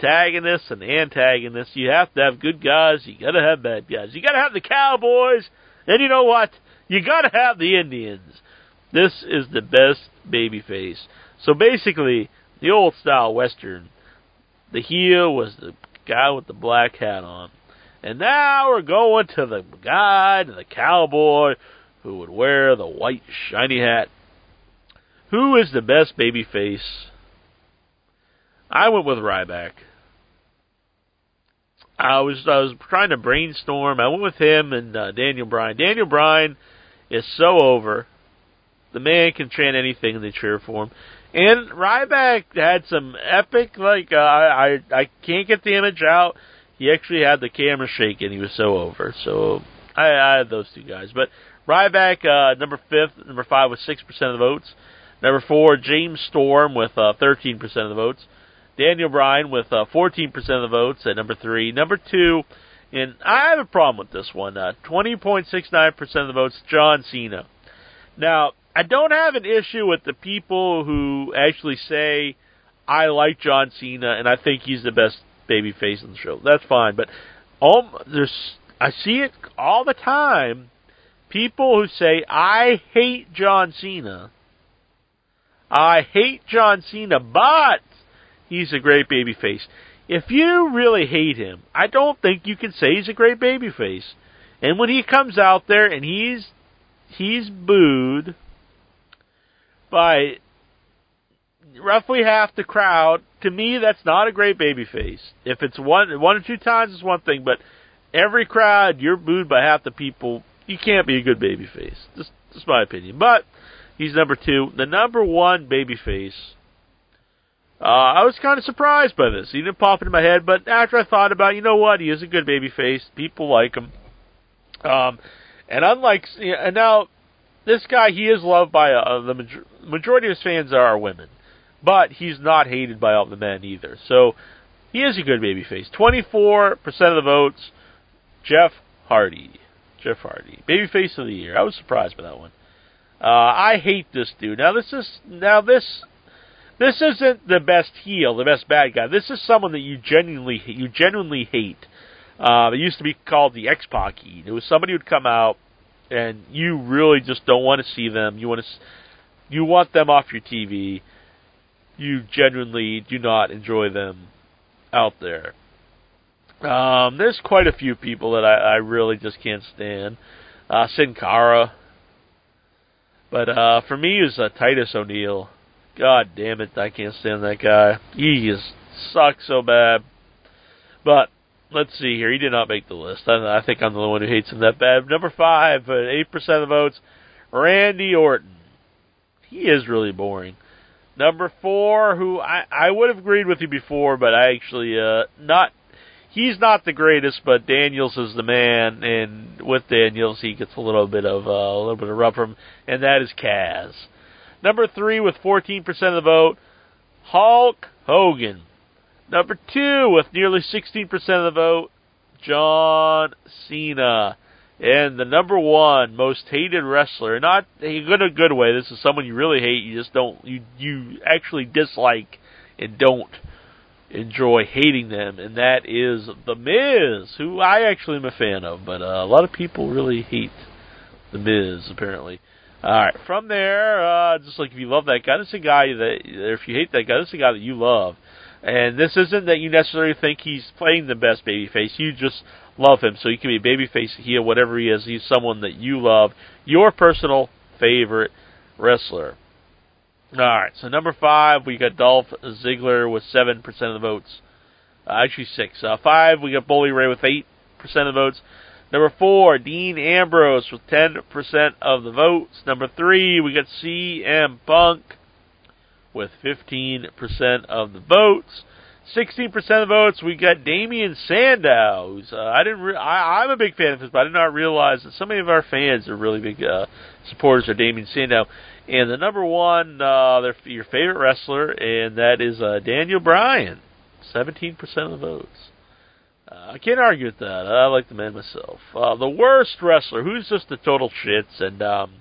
Speaker 1: protagonists and antagonists. You have to have good guys. You gotta have bad guys. You gotta have the Cowboys And you know what? You gotta have the Indians. This is the best babyface. So basically, the old style Western, the heel was the guy with the black hat on. And now we're going to the guy, to the cowboy, who would wear the white shiny hat. Who is the best babyface? I went with Ryback. I was I was trying to brainstorm. I went with him and uh, Daniel Bryan. Daniel Bryan is so over. The man can chant anything and they cheer for him. And Ryback had some epic, like, uh, I, I I can't get the image out. He actually had the camera shaking. He was so over. So I, I had those two guys. But Ryback, uh, number fifth, number five with six percent of the votes. Number four, James Storm with uh, thirteen percent of the votes. Daniel Bryan with uh, fourteen percent of the votes at number three. Number two, and I have a problem with this one, uh, twenty point six nine percent of the votes, John Cena. Now, I don't have an issue with the people who actually say, I like John Cena and I think he's the best babyface in the show. That's fine, but all, there's I see it all the time. People who say, I hate John Cena. I hate John Cena, but he's a great babyface. If you really hate him, I don't think you can say he's a great babyface. And when he comes out there and he's he's booed by roughly half the crowd, to me that's not a great babyface. If it's one one or two times, it's one thing, but every crowd you're booed by half the people, you can't be a good babyface. Just just my opinion. But he's number two. The number one babyface. Uh, I was kind of surprised by this. He didn't pop into my head, but after I thought about it, you know what? He is a good babyface. People like him. Um, and unlike, and now this guy, he is loved by uh, the major, majority of his fans are women, but he's not hated by all the men either. So he is a good babyface. Twenty-four percent of the votes. Jeff Hardy. Jeff Hardy, babyface of the year. I was surprised by that one. Uh, I hate this dude. Now this is now this. This isn't the best heel, the best bad guy. This is someone that you genuinely you genuinely hate. Uh, it used to be called the X-Pac heat. It was somebody who'd come out, and you really just don't want to see them. You want to, you want them off your T V. You genuinely do not enjoy them out there. Um, there's quite a few people that I, I really just can't stand. Uh, Sin Cara. But uh, for me, it's uh, Titus O'Neil. God damn it, I can't stand that guy. He is sucks so bad. But let's see here. He did not make the list. I, I think I'm the one who hates him that bad. Number five, uh, eight percent of the votes, Randy Orton. He is really boring. Number four, who I, I would have agreed with you before, but I actually uh, not. He's not the greatest, but Daniels is the man, and with Daniels he gets a little bit of uh, a little bit of rub from him, and that is Kaz. Number three with fourteen percent of the vote, Hulk Hogan. Number two with nearly sixteen percent of the vote, John Cena. And the number one most hated wrestler, not in a good way, this is someone you really hate, you just don't, you, you actually dislike and don't enjoy hating them, and that is The Miz, who I actually am a fan of, but uh, a lot of people really hate The Miz, apparently. Alright, from there, uh, just like if you love that guy, this is a guy that, or if you hate that guy, this is a guy that you love. And this isn't that you necessarily think he's playing the best babyface, you just love him. So he can be a babyface, heel, whatever he is, he's someone that you love, your personal favorite wrestler. Alright, so number five, we got Dolph Ziggler with seven percent of the votes. Uh, actually six. Uh, five, we got Bully Ray with eight percent of the votes. Number four, Dean Ambrose with ten percent of the votes. Number three, we got C M Punk with fifteen percent of the votes. sixteen percent of the votes, we got Damian Sandow. Who's, uh, I didn't re- I, I'm a big fan of his, but I did not realize that so many of our fans are really big uh, supporters of Damian Sandow. And the number one, uh, their, your favorite wrestler, and that is uh, Daniel Bryan, seventeen percent of the votes. Uh, I can't argue with that. I like the man myself. Uh, the worst wrestler, who's just a total shits. And um,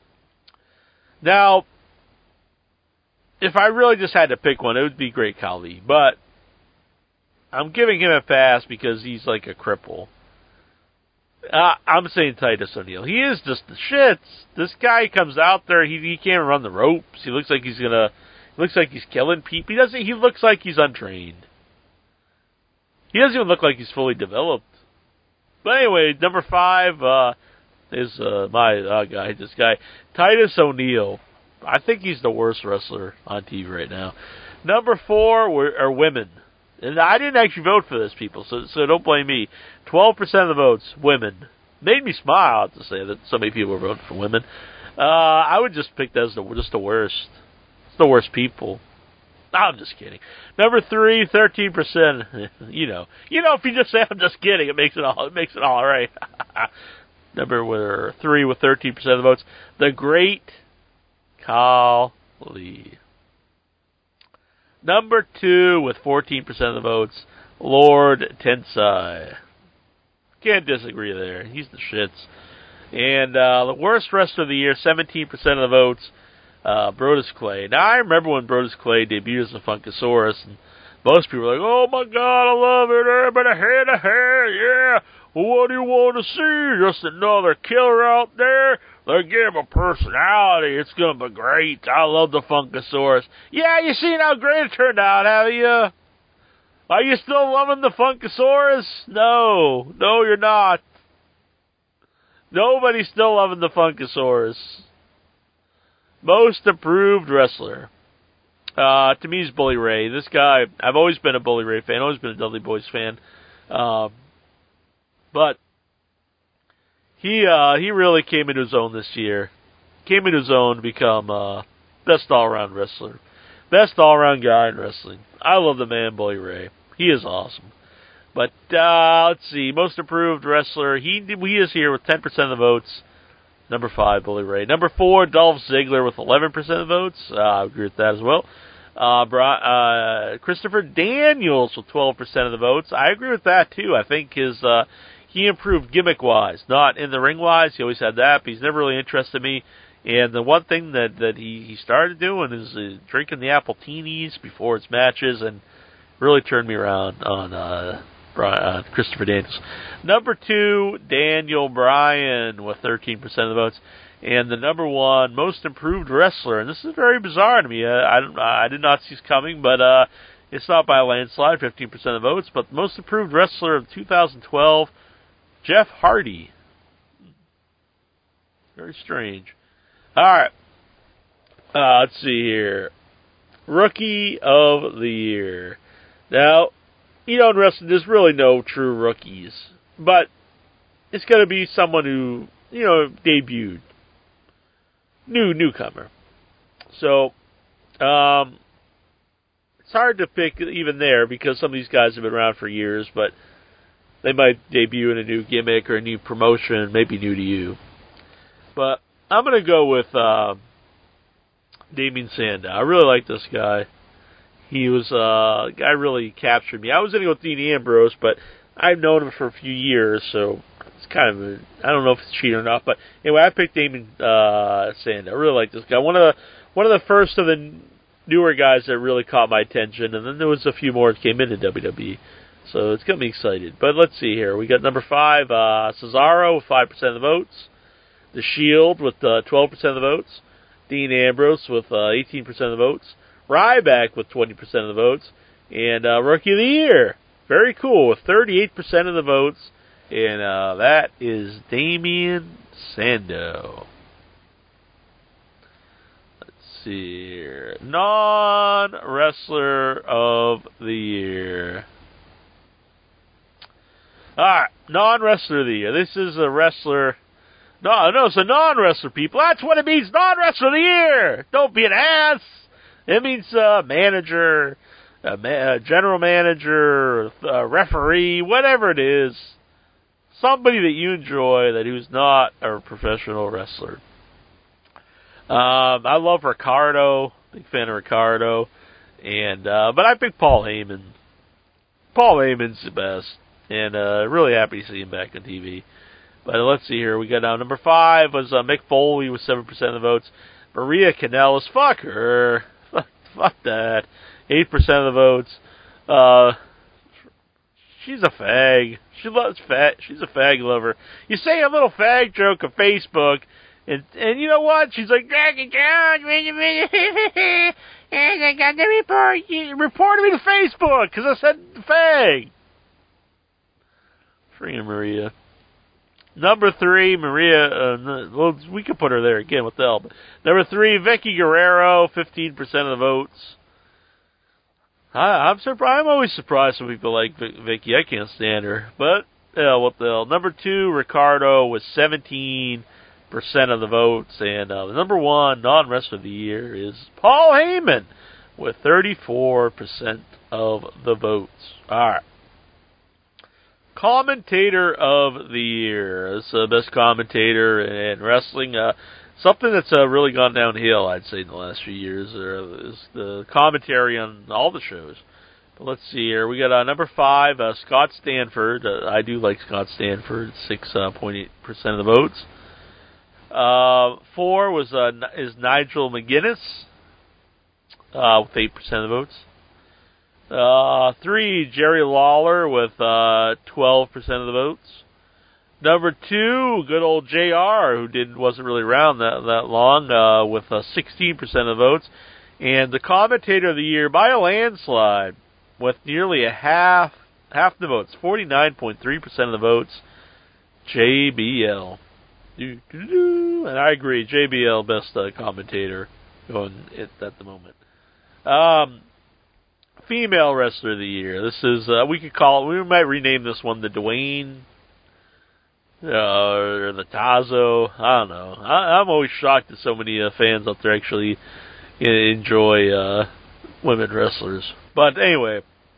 Speaker 1: now, if I really just had to pick one, it would be Great Khali. But I'm giving him a pass because he's like a cripple. Uh, I'm saying Titus O'Neil. He is just the shits. This guy comes out there. He he can't run the ropes. He looks like he's gonna. He looks like he's killing people. He doesn't. He looks like he's untrained. He doesn't even look like he's fully developed. But anyway, number five uh, is uh, my uh, guy. This guy, Titus O'Neil. I think he's the worst wrestler on T V right now. Number four were, are women. And I didn't actually vote for this, people, so so don't blame me. twelve percent of the votes, women. Made me smile to say that so many people were voting for women. Uh, I would just pick that as the, just the worst. It's the worst people. I'm just kidding. Number three, thirteen percent. You know. You know, if you just say I'm just kidding, it makes it all, it makes it all right. Number three with thirteen percent of the votes, the Great Khali. Number two, with fourteen percent of the votes, Lord Tensai. Can't disagree there. He's the shits. And uh, the worst wrestler of the year, seventeen percent of the votes, uh, Brodus Clay. Now, I remember when Brodus Clay debuted as the Funkasaurus, and most people were like, oh my god, I love it, everybody head to head, yeah. Well, what do you want to see? Just another killer out there? They give him a personality. It's going to be great. I love the Funkasaurus. Yeah, you seen how great it turned out, have you? Are you still loving the Funkasaurus? No. No, you're not. Nobody's still loving the Funkasaurus. Most improved wrestler. Uh, to me, is Bully Ray. This guy, I've always been a Bully Ray fan. Always been a Dudley Boys fan. Um, but he uh, he really came into his own this year. Came into his own to become uh, best all-around wrestler. Best all-around guy in wrestling. I love the man, Bully Ray. He is awesome. But uh, let's see, most improved wrestler. He he is here with ten percent of the votes. Number five, Bully Ray. Number four, Dolph Ziggler with eleven percent of the votes. Uh, I agree with that as well. Uh, uh, Christopher Daniels with twelve percent of the votes. I agree with that too. I think his uh, he improved gimmick-wise, not in the ring-wise. He always had that, but he's never really interested me. And the one thing that, that he, he started doing is uh, drinking the apple teenies before his matches, and really turned me around on uh, uh, Christopher Daniels. Number two, Daniel Bryan with thirteen percent of the votes. And the number one most improved wrestler, and this is very bizarre to me. Uh, I, I did not see this coming, but uh, it's not by a landslide, fifteen percent of the votes. But the most improved wrestler of two thousand twelve, Jeff Hardy. Very strange. All right. Uh, let's see here. Rookie of the Year. Now, you know, in wrestling, there's really no true rookies. But it's going to be someone who, you know, debuted. New newcomer. So, um, it's hard to pick even there because some of these guys have been around for years, but they might debut in a new gimmick or a new promotion, maybe new to you. But I'm going to go with uh, Damien Sandow. I really like this guy. He was, uh, guy really captured me. I was going to go with Dean Ambrose, but I've known him for a few years, so it's kind of a, I don't know if it's cheating or not, but anyway, I picked Damien uh, Sandow. I really like this guy. One of the one of the first of the newer guys that really caught my attention, and then there was a few more that came into W W E, so it's got me excited. But let's see here. We got number five, uh, Cesaro with five percent of the votes. The Shield with uh, twelve percent of the votes. Dean Ambrose with uh, eighteen percent of the votes. Ryback with twenty percent of the votes. And uh, Rookie of the Year. Very cool, with thirty-eight percent of the votes. And uh, that is Damien Sandow. Let's see here. Non-Wrestler of the Year. Alright, Non-Wrestler of the Year. This is a wrestler... No, no, it's a non-wrestler, people. That's what it means, non-wrestler of the year. Don't be an ass. It means uh, manager, a ma- general manager, a referee, whatever it is. Somebody that you enjoy that who's not a professional wrestler. Um, I love Ricardo. Big fan of Ricardo. And uh, but I picked Paul Heyman. Paul Heyman's the best. And uh, really happy to see him back on T V. But let's see here. We got down number five was uh, Mick Foley with seven percent of the votes. Maria Kanellis, fuck her. Fuck, fuck that. eight percent of the votes. Uh, she's a fag. She loves fag. She's a fag lover. You say a little fag joke on Facebook, and and you know what? She's like, Jackie Jones, wait a minute. And I got to report you. Report me to Facebook because I said fag. Freaking Maria. Number three, Maria. Uh, well, we could put her there again. What the hell? But number three, Vicky Guerrero, fifteen percent of the votes. I, I'm surprised. I'm always surprised when people like Vicky. I can't stand her. But yeah, what the hell? Number two, Ricardo with seventeen percent of the votes, and uh, the number one non-wrestler of the year is Paul Heyman with thirty-four percent of the votes. All right. Commentator of the year. This is the best commentator in wrestling. Uh, something that's uh, really gone downhill, I'd say, in the last few years uh, is the commentary on all the shows. But let's see here. We got uh, number five, uh, Scott Stanford. Uh, I do like Scott Stanford, six point eight percent of the votes. Uh, four was uh, is Nigel McGuinness uh, with eight percent of the votes. Uh, three, Jerry Lawler with uh, twelve percent of the votes. Number two, good old J R, who didn't wasn't really around that that long, uh, with uh, sixteen percent of the votes. And the commentator of the year by a landslide with nearly a half half the votes, forty-nine point three percent of the votes, J B L. Do, do, do. And I agree, J B L best uh, commentator going at, at the moment. Um, female wrestler of the year. This is uh, we could call it. We might rename this one the Dwayne uh, or the Tazo. I don't know. I, I'm always shocked that so many uh, fans out there actually uh, enjoy uh, women wrestlers. But anyway.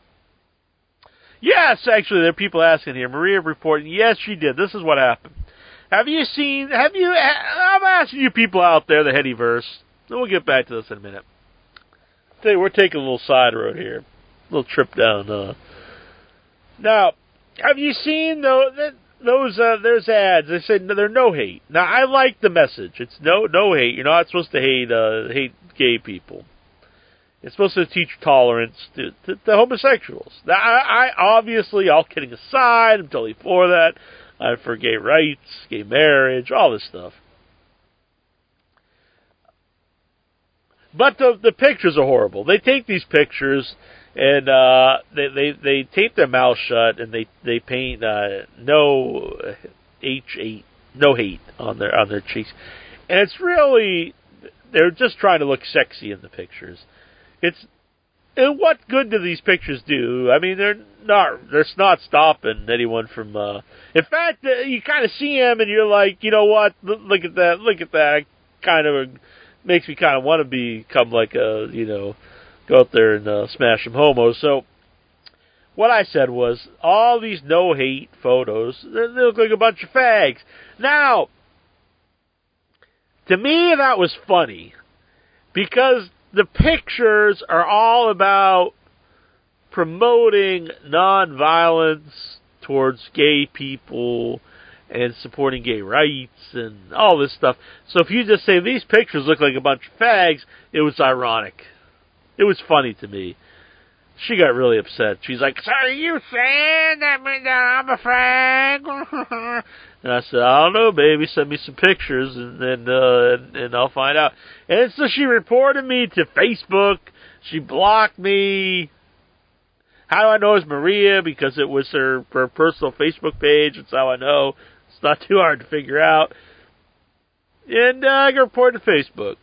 Speaker 1: Yes, actually, there are people asking here. Maria reporting, yes, she did. This is what happened. Have you seen, have you, I'm asking you people out there, the Headyverse, and we'll get back to this in a minute. Tell you, we're taking a little side road here. A little trip down. Uh. Now, have you seen those, those, uh, those ads? They say they're no hate. Now, I like the message. It's no, no hate. You're not supposed to hate, uh, hate gay people. It's supposed to teach tolerance to, to, to homosexuals. Now, I, I obviously, all kidding aside, I'm totally for that. I'm for gay rights, gay marriage, all this stuff. But the the pictures are horrible. They take these pictures and uh, they, they they tape their mouth shut and they they paint uh, no H eight no hate on their on their cheeks, and it's really they're just trying to look sexy in the pictures. It's and what good do these pictures do? I mean, they're not they're not stopping anyone from. Uh, in fact, uh, you kind of see them and you're like, you know what? Look at that! Look at that! Kind of makes me kind of want to become like a you know, go out there and uh, smash some homos. So what I said was, all these no hate photos, they look like a bunch of fags. Now, to me, that was funny because the pictures are all about promoting nonviolence towards gay people and supporting gay rights and all this stuff. So if you just say these pictures look like a bunch of fags, it was ironic. It was funny to me. She got really upset. She's like, so are you saying that I'm a fag? And I said, I don't know, baby. Send me some pictures, and then uh, and, and I'll find out. And so she reported me to Facebook. She blocked me. How do I know it's Maria? Because it was her, her personal Facebook page. That's how I know. It's not too hard to figure out. And uh, I got reported to Facebook.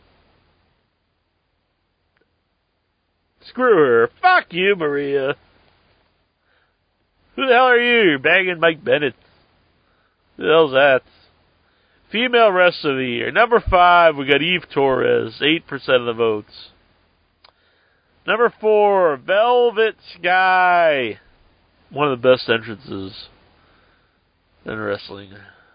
Speaker 1: Screw her. Fuck you, Maria. Who the hell are you? You're banging Mike Bennett. Who the hell's that? Female wrestler of the year. Number five, we got Eve Torres, eight percent of the votes. Number four, Velvet Sky. One of the best entrances in wrestling.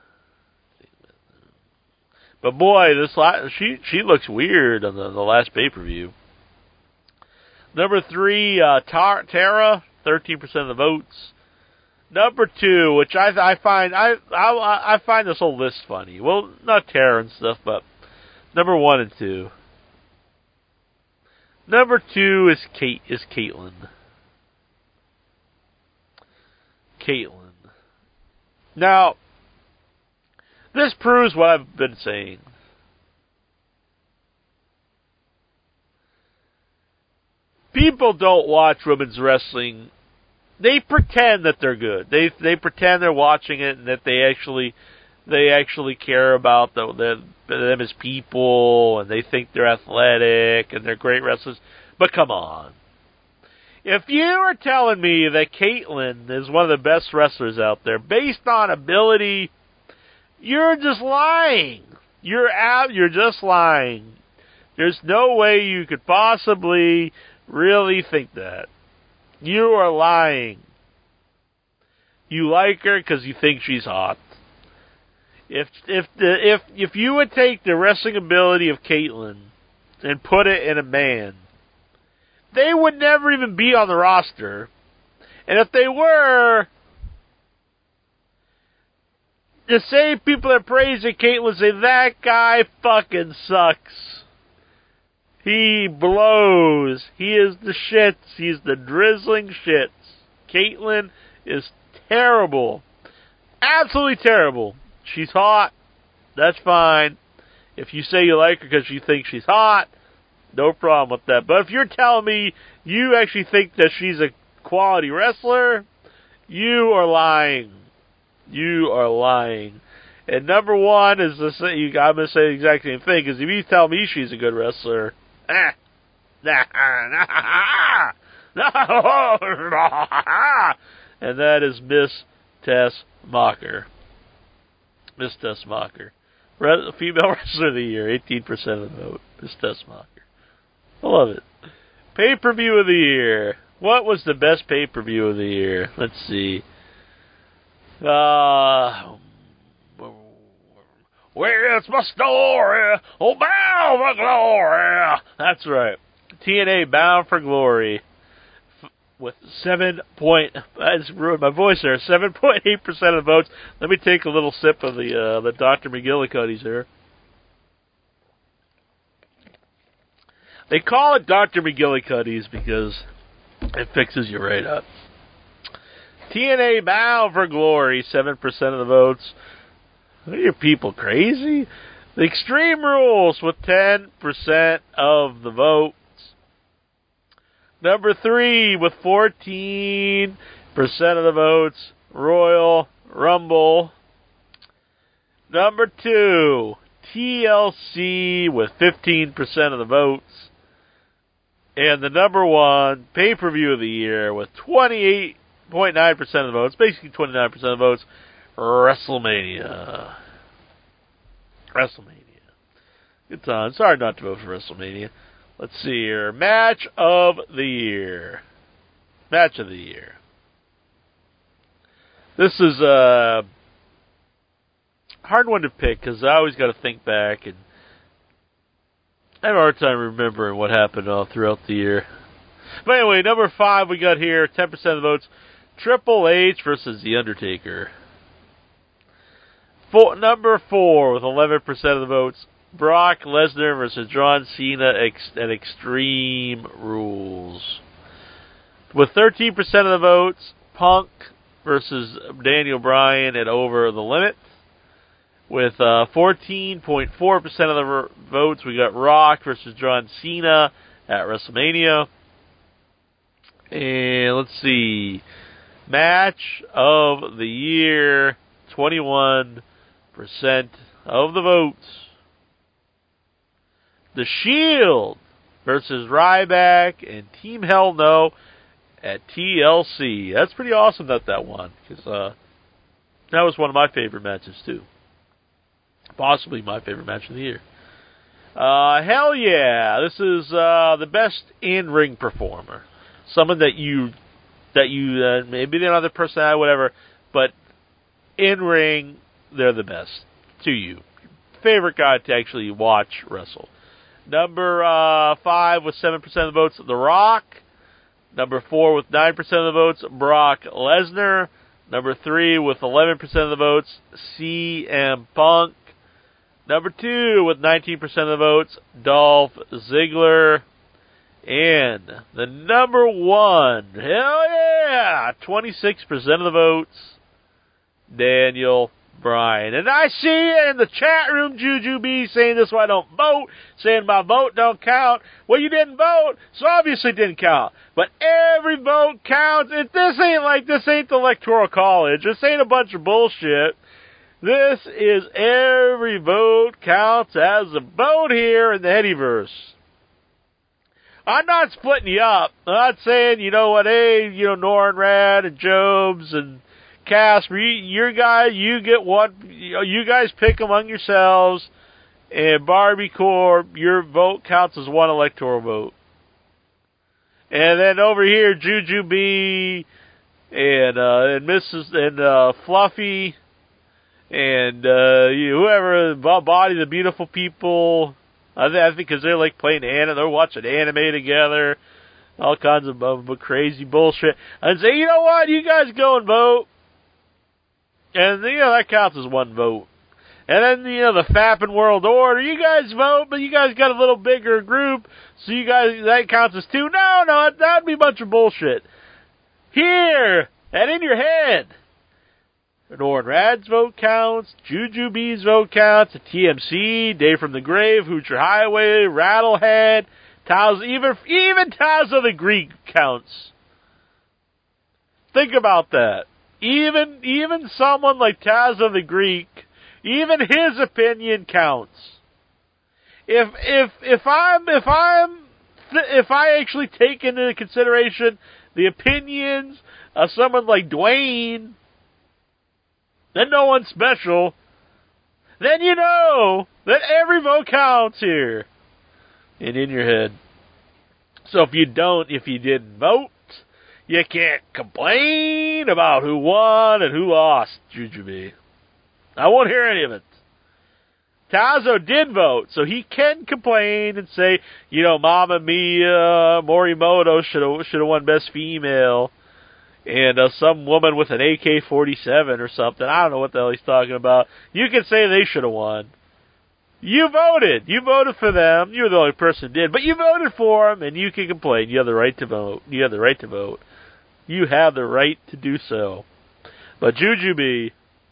Speaker 1: But boy, this la- she she looks weird on the, the last pay-per-view. Number three, uh, Tar- Tara, thirteen percent of the votes. Number two, which I I find I I I find this whole list funny. Well, not Tara and stuff, but number one and two. Number two is Kate is Caitlyn. Caitlyn. Now, this proves what I've been saying. People don't watch women's wrestling. They pretend that they're good. They they pretend they're watching it and that they actually they actually care about the, the, them as people, and they think they're athletic and they're great wrestlers. But come on. If you are telling me that Caitlyn is one of the best wrestlers out there based on ability, you're just lying. You're out. You're just lying. There's no way you could possibly really think that. You are lying. You like her because you think she's hot. If if the if if you would take the wrestling ability of Caitlyn and put it in a man, they would never even be on the roster. And if they were, the same people that praise Caitlyn say, that guy fucking sucks. He blows. He is the shits. He's the drizzling shits. Caitlyn is terrible. Absolutely terrible. She's hot. That's fine. If you say you like her because you think she's hot, no problem with that. But if you're telling me you actually think that she's a quality wrestler, you are lying. You are lying. And number one is the same. I'm going to say the exact same thing, because if you tell me she's a good wrestler, ah, and that is Miss Tess Mocker. Miss Tess Mocker. Re- Female Wrestler of the Year, eighteen percent of the vote. Miss Tess Mocker. I love it. Pay-per-view of the year. What was the best pay-per-view of the year? Let's see. Uh, where's my story? Oh, bound for glory. That's right. T N A Bound for Glory. F- with seven point, I just ruined my voice there, seven point eight percent of the votes. Let me take a little sip of the, uh, the Doctor McGillicuddy's here. They call it Doctor McGillicuddy's because it fixes you right up. T N A Bound for Glory, seven percent of the votes. Are you people crazy? The Extreme Rules with ten percent of the votes. Number three with fourteen percent of the votes, Royal Rumble. Number two, T L C with fifteen percent of the votes. And the number one pay-per-view of the year with twenty-eight point nine percent of the votes, basically twenty-nine percent of the votes, WrestleMania. WrestleMania. Good time. Sorry not to vote for WrestleMania. Let's see here. Match of the year. Match of the year. This is a hard one to pick because I always got to think back, and I have a hard time remembering what happened all throughout the year. But anyway, number five we got here, ten percent of the votes, Triple H versus The Undertaker. Four, number four with eleven percent of the votes, Brock Lesnar versus John Cena ex, at Extreme Rules. With thirteen percent of the votes, Punk versus Daniel Bryan at Over the Limit. With uh, fourteen point four percent of the r- votes, we got Rock versus John Cena at WrestleMania. And let's see. Match of the year, twenty-one percent of the votes. The Shield versus Ryback and Team Hell No at T L C. That's pretty awesome that that won, because uh, that was one of my favorite matches too. Possibly my favorite match of the year. Uh, hell yeah! This is uh, the best in-ring performer. Someone that you, that you, uh, maybe they're another personality, whatever, but in-ring, they're the best to you. Favorite guy to actually watch wrestle. Number uh, five with seven percent of the votes, The Rock. Number four with nine percent of the votes, Brock Lesnar. Number three with eleven percent of the votes, C M Punk. Number two with nineteen percent of the votes, Dolph Ziggler. And the number one, hell yeah, twenty-six percent of the votes, Daniel Bryan. And I see in the chat room, Juju B saying this why I don't vote, saying my vote don't count. Well, you didn't vote, so obviously it didn't count. But every vote counts. If this ain't like, this ain't the Electoral College. This ain't a bunch of bullshit. This is every vote counts as a vote here in the Headyverse. I'm not splitting you up. I'm not saying, you know what, hey, you know, Norin Rad and Jobs and Casper, you, your guy, you get one, you, know, you guys pick among yourselves, and Barbie Corp, your vote counts as one electoral vote. And then over here, Juju B and, uh, and Missus and, uh, Fluffy and, uh, you, whoever, Body the Beautiful People, I, th- I think because they're like playing anime, they're watching anime together, all kinds of, of, of crazy bullshit. And say, you know what, you guys go and vote. And, you know, that counts as one vote. And then, you know, the Fappin' World Order, you guys vote, but you guys got a little bigger group, so you guys, that counts as two. No, no, that'd be a bunch of bullshit. Here, and in your head, Norin Rad's vote counts, Juju B's vote counts, the T M C, Dave from the Grave, Hoocher Highway, Rattlehead, Taz, even even Taz of the Greek counts. Think about that. Even even someone like Taz of the Greek, even his opinion counts. If if if I'm if I'm if I actually take into consideration the opinions of someone like Dwayne, then no one's special, then you know that every vote counts here and in your head. So if you don't, if you didn't vote, you can't complain about who won and who lost, Juju B. I won't hear any of it. Tazo did vote, so he can complain and say, you know, Mamma Mia, Morimoto should have should have won Best Female. And uh, some woman with an A K forty-seven or something. I don't know what the hell he's talking about. You can say they should have won. You voted. You voted for them. You were the only person who did. But you voted for them, and you can complain. You have the right to vote. You have the right to vote. You have the right to do so. But Juju B,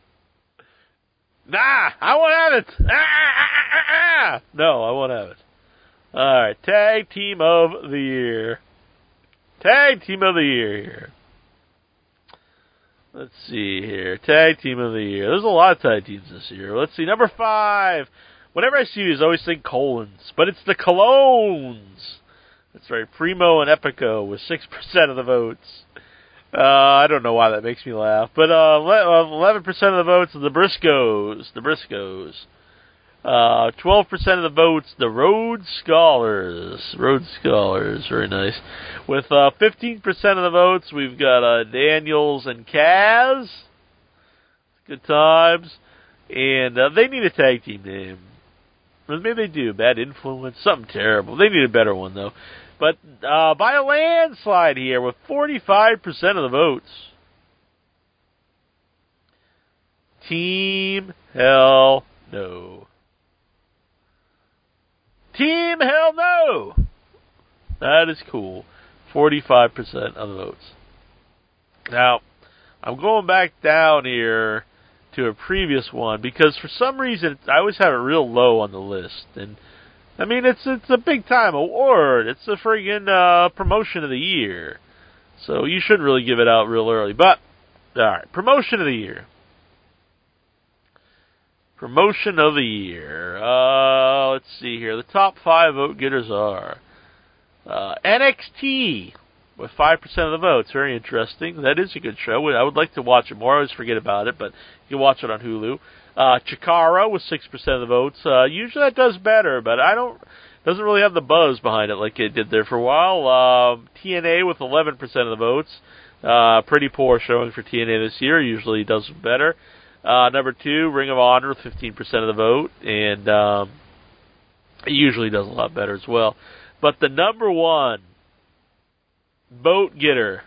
Speaker 1: nah, I won't have it. Ah, ah, ah, ah. No, I won't have it. All right, Tag Team of the Year. Tag Team of the Year here. Let's see here. Tag Team of the Year. There's a lot of tag teams this year. Let's see. Number five. Whenever I see these, I always think colons. But it's the Colognes. That's right. Primo and Epico with six percent of the votes. Uh, I don't know why that makes me laugh. But uh, eleven percent of the votes are the Briscoes. The Briscoes. Uh, twelve percent of the votes, the Rhodes Scholars. Rhodes Scholars, very nice. With uh, fifteen percent of the votes, we've got uh, Daniels and Kaz. Good times. And uh, they need a tag team name. Or maybe they do. Bad Influence. Something terrible. They need a better one, though. But uh, by a landslide here, with forty-five percent of the votes, Team Hell No. Team Hell No! That is cool. forty-five percent of the votes. Now, I'm going back down here to a previous one because for some reason I always have it real low on the list. And I mean, it's it's a big time award. It's a friggin' uh, promotion of the year. So you shouldn't really give it out real early. But, alright, promotion of the year. Promotion of the year. Uh, let's see here. The top five vote getters are uh, N X T with five percent of the votes. Very interesting. That is a good show. I would like to watch it more. I always forget about it, but you can watch it on Hulu. Uh, Chikara with six percent of the votes. Uh, usually that does better, but I don't, doesn't really have the buzz behind it like it did there for a while. Um, T N A with eleven percent of the votes. Uh, pretty poor showing for T N A this year. Usually does better. Uh, number two, Ring of Honor with fifteen percent of the vote, and um, it usually does a lot better as well. But the number one vote getter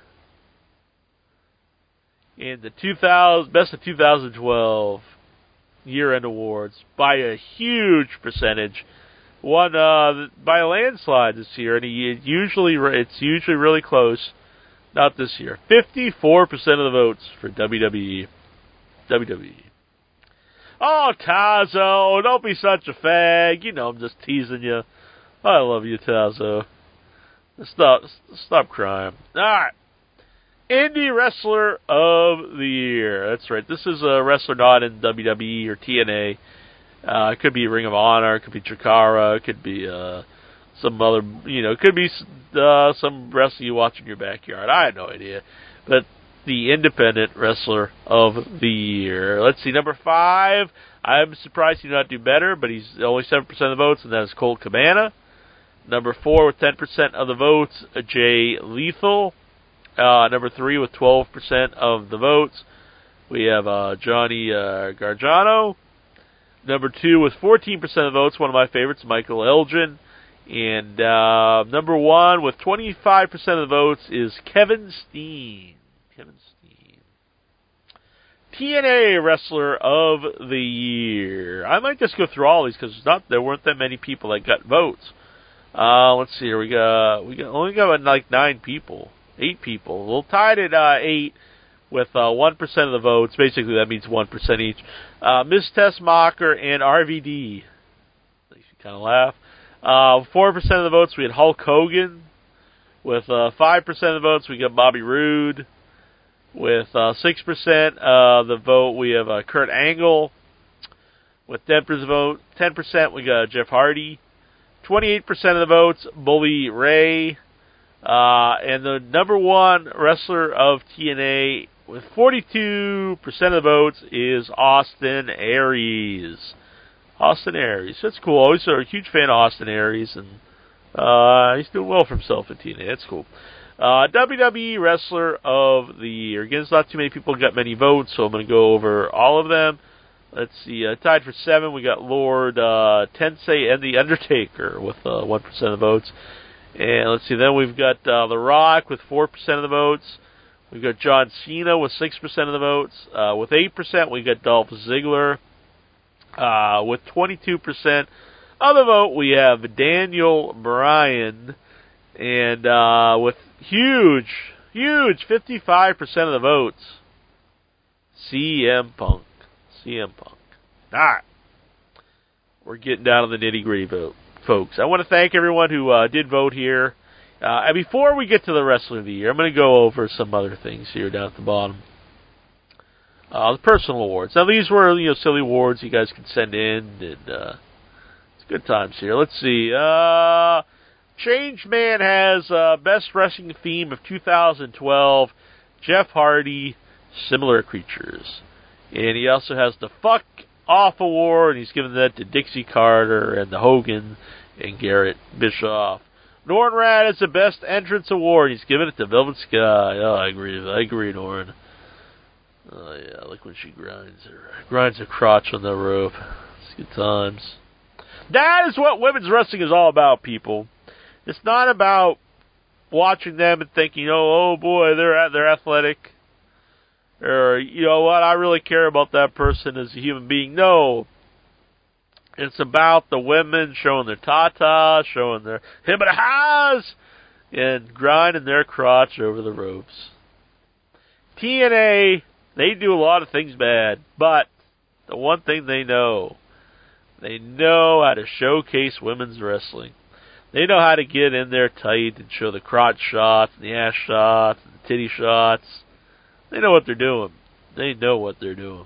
Speaker 1: in the two thousand Best of two thousand twelve year-end awards by a huge percentage, won uh, by a landslide this year, and he usually it's usually really close. Not this year. fifty-four percent of the votes for W W E. W W E. Oh, Tazo, don't be such a fag. You know I'm just teasing you. I love you, Tazo. Stop, stop crying. All right. Indie Wrestler of the Year. That's right. This is a wrestler not in W W E or T N A. Uh, it could be Ring of Honor. It could be Chikara. It could be uh, some other, you know, it could be uh, some wrestler you watch in your backyard. I have no idea. But the Independent Wrestler of the Year. Let's see, number five. I'm surprised he did not do better, but he's only seven percent of the votes, and that is Colt Cabana. Number four with ten percent of the votes, Jay Lethal. Uh, number three with twelve percent of the votes, we have uh, Johnny uh, Gargano. Number two with fourteen percent of the votes, one of my favorites, Michael Elgin. And uh, number one with twenty-five percent of the votes is Kevin Steen. Kevin Steen. T N A Wrestler of the Year. I might just go through all these because not there weren't that many people that got votes. Uh, let's see here. We got we got only got like nine people, eight people. We'll tied at uh, eight with uh, one percent of the votes. Basically, that means one percent each. Uh, Miz Tessmacher and R V D. Makes you kind of laugh. Uh, four percent of the votes we had Hulk Hogan. With uh, five percent of the votes we got Bobby Roode. With uh, six percent of the vote we have uh, Kurt Angle. With ten percent vote, ten percent we got Jeff Hardy. twenty-eight percent of the votes, Bully Ray. Uh, and the number one wrestler of T N A with forty-two percent of the votes is Austin Aries. Austin Aries. That's cool. Always a huge fan of Austin Aries, and uh, he's doing well for himself in T N A. That's cool. Uh, W W E Wrestler of the Year. Again, it's not too many people got many votes, so I'm going to go over all of them. Let's see, uh, tied for seven, we got Lord uh, Tensei and The Undertaker with uh, one percent of the votes. And let's see, then we've got uh, The Rock with four percent of the votes. We've got John Cena with six percent of the votes. Uh, with eight percent, we got Dolph Ziggler. Uh, with twenty-two percent of the vote, we have Daniel Bryan. And uh, with huge, huge fifty-five percent of the votes, C M Punk. C M Punk. Alright. We're getting down to the nitty-gritty vote, folks. I want to thank everyone who uh, did vote here. Uh, and before we get to the Wrestler of the Year, I'm going to go over some other things here down at the bottom. Uh, the personal awards. Now, these were, you know, silly awards you guys can send in, and uh, it's good times here. Let's see. Uh, Change Man has uh, Best Wrestling Theme of two thousand twelve, Jeff Hardy, Similar Creatures. And he also has the Fuck Off Award, and he's given that to Dixie Carter and the Hogan and Garrett Bischoff. Norn Rad has the Best Entrance Award. He's given it to Velvet Sky. Oh, I agree. I agree, Norn. Oh, yeah, look when she grinds her, grinds her crotch on the rope. It's good times. That is what women's wrestling is all about, people. It's not about watching them and thinking, oh, oh boy, they're they're athletic. Or, you know what, I really care about that person as a human being. No. It's about the women showing their tatas, showing their him-and-a-has, and grinding their crotch over the ropes. T N A, they do a lot of things bad, but the one thing they know, they know how to showcase women's wrestling. They know how to get in there tight and show the crotch shots, and the ass shots, and the titty shots. They know what they're doing. They know what they're doing.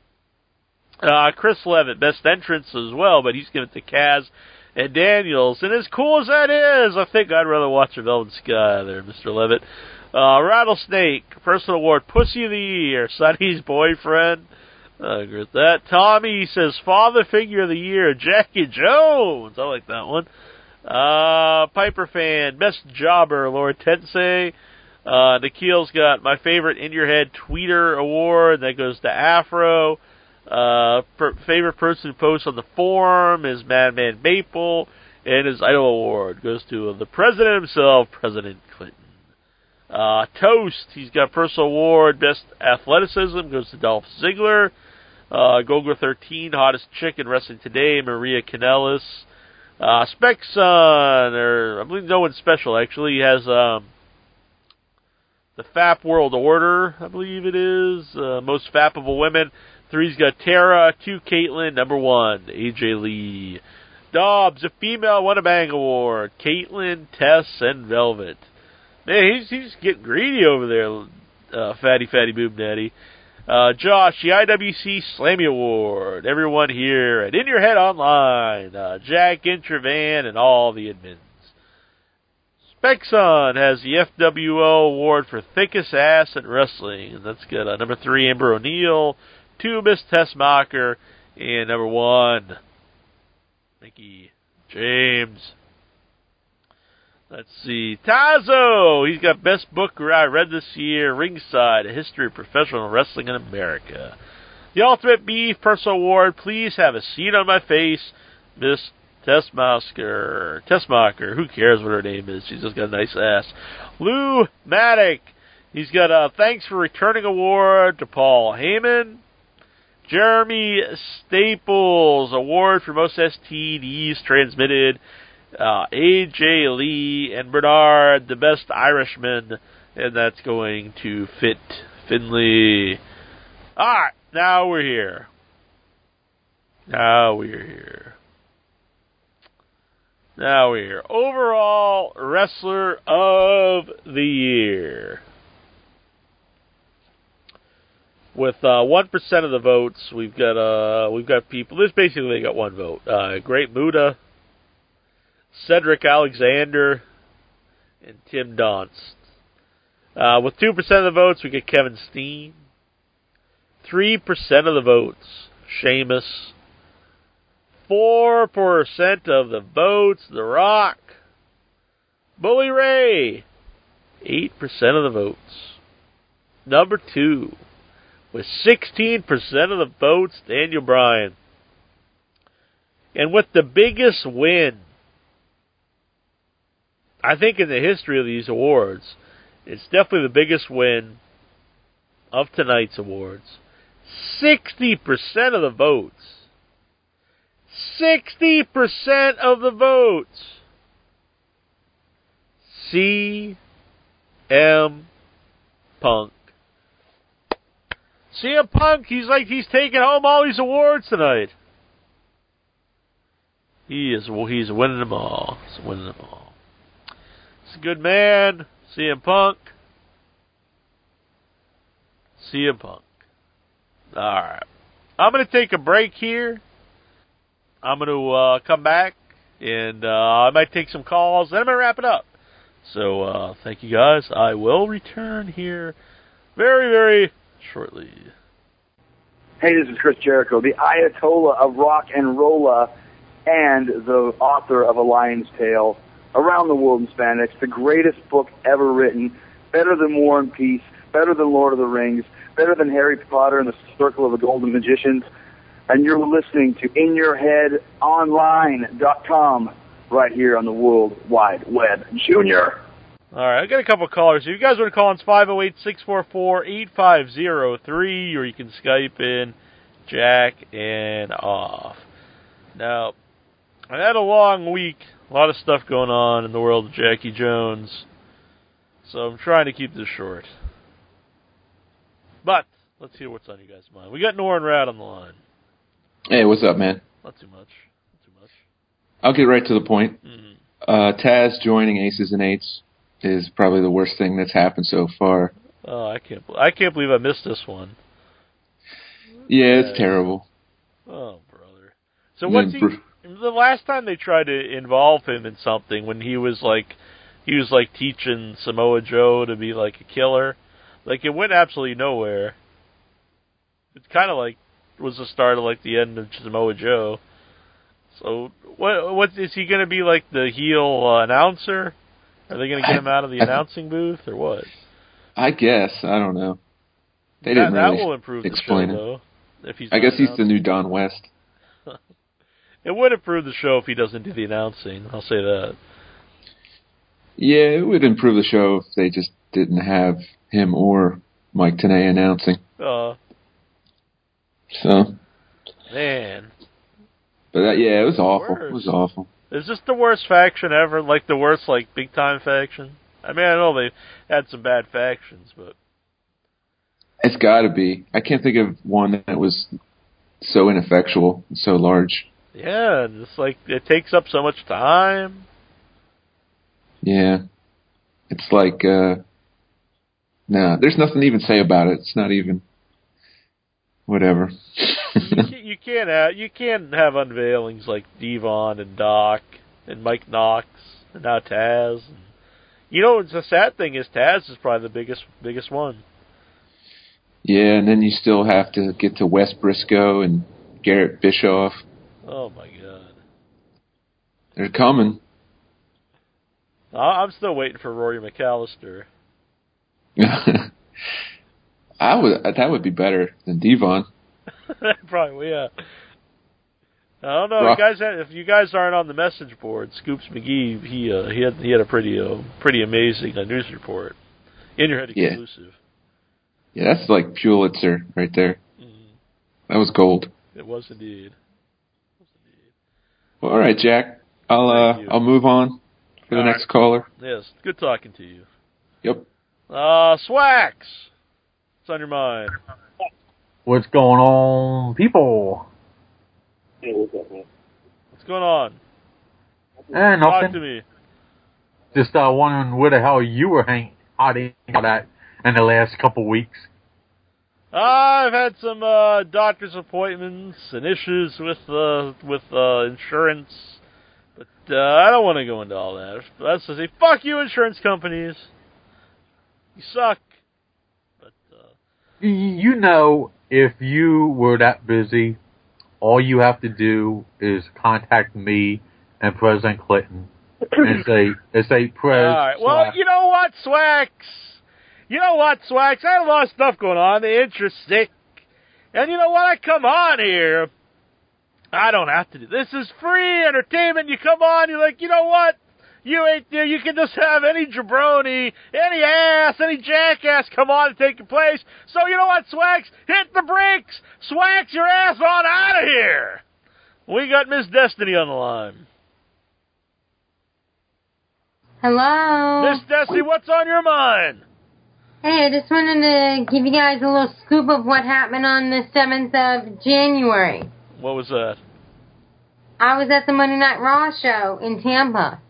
Speaker 1: Uh, Chris Levitt, Best Entrance as well, but he's given it to Kaz and Daniels. And as cool as that is, I think I'd rather watch a Velvet Sky there, Mister Levitt. Uh, Rattlesnake, Personal Award, Pussy of the Year, Sonny's Boyfriend. I agree with that. Tommy says, Father Figure of the Year, Jackie Jones. I like that one. Uh, Piper Fan, Best Jobber, Lord Tensei. Uh, Nikhil's got my favorite In Your Head Tweeter Award. That goes to Afro. Uh, per- favorite person who posts on the forum is Madman Maple. And his Idol Award goes to the President himself, President Clinton. Uh, Toast, he's got Personal Award. Best Athleticism goes to Dolph Ziggler. Uh, Golga thirteen, Hottest Chick in Wrestling Today, Maria Kanellis. Uh, Spec Son, or I believe no one's special actually, he has um, the F A P World Order, I believe it is. Uh, most fappable women. Three's got Tara, two Caitlyn, number one, A J Lee. Dobbs, a female won a bang award. Caitlyn, Tess, and Velvet. Man, he's he's getting greedy over there, uh, Fatty Fatty Boob Natty. Uh, Josh, the I W C Slammy Award. Everyone here at In Your Head Online. Uh, Jack, Intravan, and all the admins. Spexon has the F W O Award for Thickest Ass in Wrestling. And that's got uh, number three, Amber O'Neil. Two, Miss Tessmacher. And number one, Mickey James. Let's see. Tazo! He's got Best Book I Read This Year, Ringside, A History of Professional Wrestling in America. The Ultimate Beef Personal Award, Please Have a Seat on My Face, Miss Tessmacher. Tessmacher, who cares what her name is? She's just got a nice ass. Lou Maddock. He's got a Thanks for Returning Award to Paul Heyman. Jeremy Staples, Award for Most S T Ds Transmitted. Uh, A J Lee and Bernard, the Best Irishman, and that's going to Fit Finley. Alright, now we're here. Now we're here. Now we're here. Overall Wrestler of the Year. With uh, one percent of the votes, we've got uh, we've got people. This basically got one vote. Uh, Great Muta, Cedric Alexander, and Tim Donst. Uh, with two percent of the votes, we get Kevin Steen. three percent of the votes, Sheamus. four percent of the votes, The Rock. Bully Ray. eight percent of the votes. Number two, with sixteen percent of the votes, Daniel Bryan. And with the biggest win, I think in the history of these awards, it's definitely the biggest win of tonight's awards. sixty percent of the votes. sixty percent of the votes. C M Punk. C M Punk, he's like he's taking home all these awards tonight. He is, well, he's winning them all. He's winning them all. He's a good man, C M Punk. C M Punk. Alright. I'm going to take a break here. I'm going to uh, come back, and uh, I might take some calls, then I'm going to wrap it up. So, uh, thank you guys. I will return here very, very shortly.
Speaker 3: Hey, this is Chris Jericho, the Ayatollah of rock and rolla, and the author of A Lion's Tale, Around the World in Spandex, the greatest book ever written, better than War and Peace, better than Lord of the Rings, better than Harry Potter and the Circle of the Golden Magicians, and you're listening to In Your Head Online dot com right here on the World Wide Web. Junior!
Speaker 1: All right, I got a couple of callers. If you guys want to call, it's five oh eight, six four four, eight five oh three, or you can Skype in Jack and off. Now, I had a long week, a lot of stuff going on in the world of Jackie Jones, so I'm trying to keep this short. But, let's hear what's on you guys' mind. We got Norrin Rad on the line.
Speaker 4: Hey, what's up, man?
Speaker 1: Not too much. Not too much.
Speaker 4: I'll get right to the point.
Speaker 1: Mm-hmm.
Speaker 4: Uh, Taz joining Aces and Eights is probably the worst thing that's happened so far.
Speaker 1: Oh, I can't. I can't believe I missed this one.
Speaker 4: Yeah, it's terrible.
Speaker 1: Oh, brother. So what's he? The last time they tried to involve him in something, when he was like, he was like teaching Samoa Joe to be like a killer, like it went absolutely nowhere. It's kind of like it was the start of like the end of Samoa Joe. So what? What is he going to be like the heel uh, announcer? Are they going to get him out of the I, announcing booth or what?
Speaker 4: I guess I don't know. They
Speaker 1: that,
Speaker 4: didn't really
Speaker 1: that will improve
Speaker 4: explain
Speaker 1: the show,
Speaker 4: it.
Speaker 1: Though, if he's
Speaker 4: I guess
Speaker 1: announcing.
Speaker 4: He's the new Don West.
Speaker 1: It would improve the show if he doesn't do the announcing. I'll say that.
Speaker 4: Yeah, it would improve the show if they just didn't have him or Mike Tenay announcing.
Speaker 1: Uh,
Speaker 4: so.
Speaker 1: Man.
Speaker 4: But uh, yeah, it was awful.
Speaker 1: Worse.
Speaker 4: It was awful.
Speaker 1: Is this the worst faction ever? Like the worst, like, big-time faction? I mean, I know they've had some bad factions, but...
Speaker 4: It's got to be. I can't think of one that was so ineffectual and so large.
Speaker 1: Yeah, it's like, it takes up so much time.
Speaker 4: Yeah. It's like, uh... nah, there's nothing to even say about it. It's not even... whatever.
Speaker 1: you, can't, you, can't have, you can't have unveilings like Devon and Doc and Mike Knox and now Taz. And, you know, the sad thing is Taz is probably the biggest biggest one.
Speaker 4: Yeah, and then you still have to get to Wes Briscoe and Garrett Bischoff.
Speaker 1: Oh, my God.
Speaker 4: They're coming.
Speaker 1: I'm still waiting for Rory McAllister.
Speaker 4: I would. That would be better than Devon.
Speaker 1: Probably, yeah. I don't know.
Speaker 4: Rock.
Speaker 1: You guys, have, if you guys aren't on the message board, Scoops McGee, he uh, he had he had a pretty uh, pretty amazing uh, news report. In Your Head exclusive.
Speaker 4: Yeah, yeah, that's like Pulitzer right there. Mm-hmm. That was gold.
Speaker 1: It was indeed. It was indeed.
Speaker 4: Well, all right, Jack. I'll uh, I'll move on for the
Speaker 1: all
Speaker 4: next
Speaker 1: right.
Speaker 4: caller.
Speaker 1: Yes, good talking to you.
Speaker 4: Yep.
Speaker 1: Uh, Swax. What's on your mind?
Speaker 5: What's going on, people?
Speaker 2: Hey, what's up, man?
Speaker 1: What's going on?
Speaker 5: Eh, nothing.
Speaker 1: Talk to me.
Speaker 5: Just uh, wondering where the hell you were hanging out at in the last couple weeks.
Speaker 1: I've had some uh, doctor's appointments and issues with uh, with uh, insurance, but uh, I don't want to go into all that. That's to say, fuck you, insurance companies. You suck. But uh,
Speaker 5: you know, if you were that busy, all you have to do is contact me and President Clinton and say, and say, Pres.
Speaker 1: All right. Well, you know what, Swax? You know what, Swax? I had a lot of stuff going on. The interest sick. And you know what? I come on here. I don't have to do this. Is free entertainment. You come on, you're like, you know what? You ain't there. You can just have any jabroni, any ass, any jackass come on and take your place. So you know what, Swax? Hit the brakes. Swax your ass on out of here. We got Miss Destiny on the line.
Speaker 6: Hello.
Speaker 1: Miss Destiny, what's on your mind?
Speaker 6: Hey, I just wanted to give you guys a little scoop of what happened on the seventh of January.
Speaker 1: What was that?
Speaker 6: I was at the Monday Night Raw show in Tampa.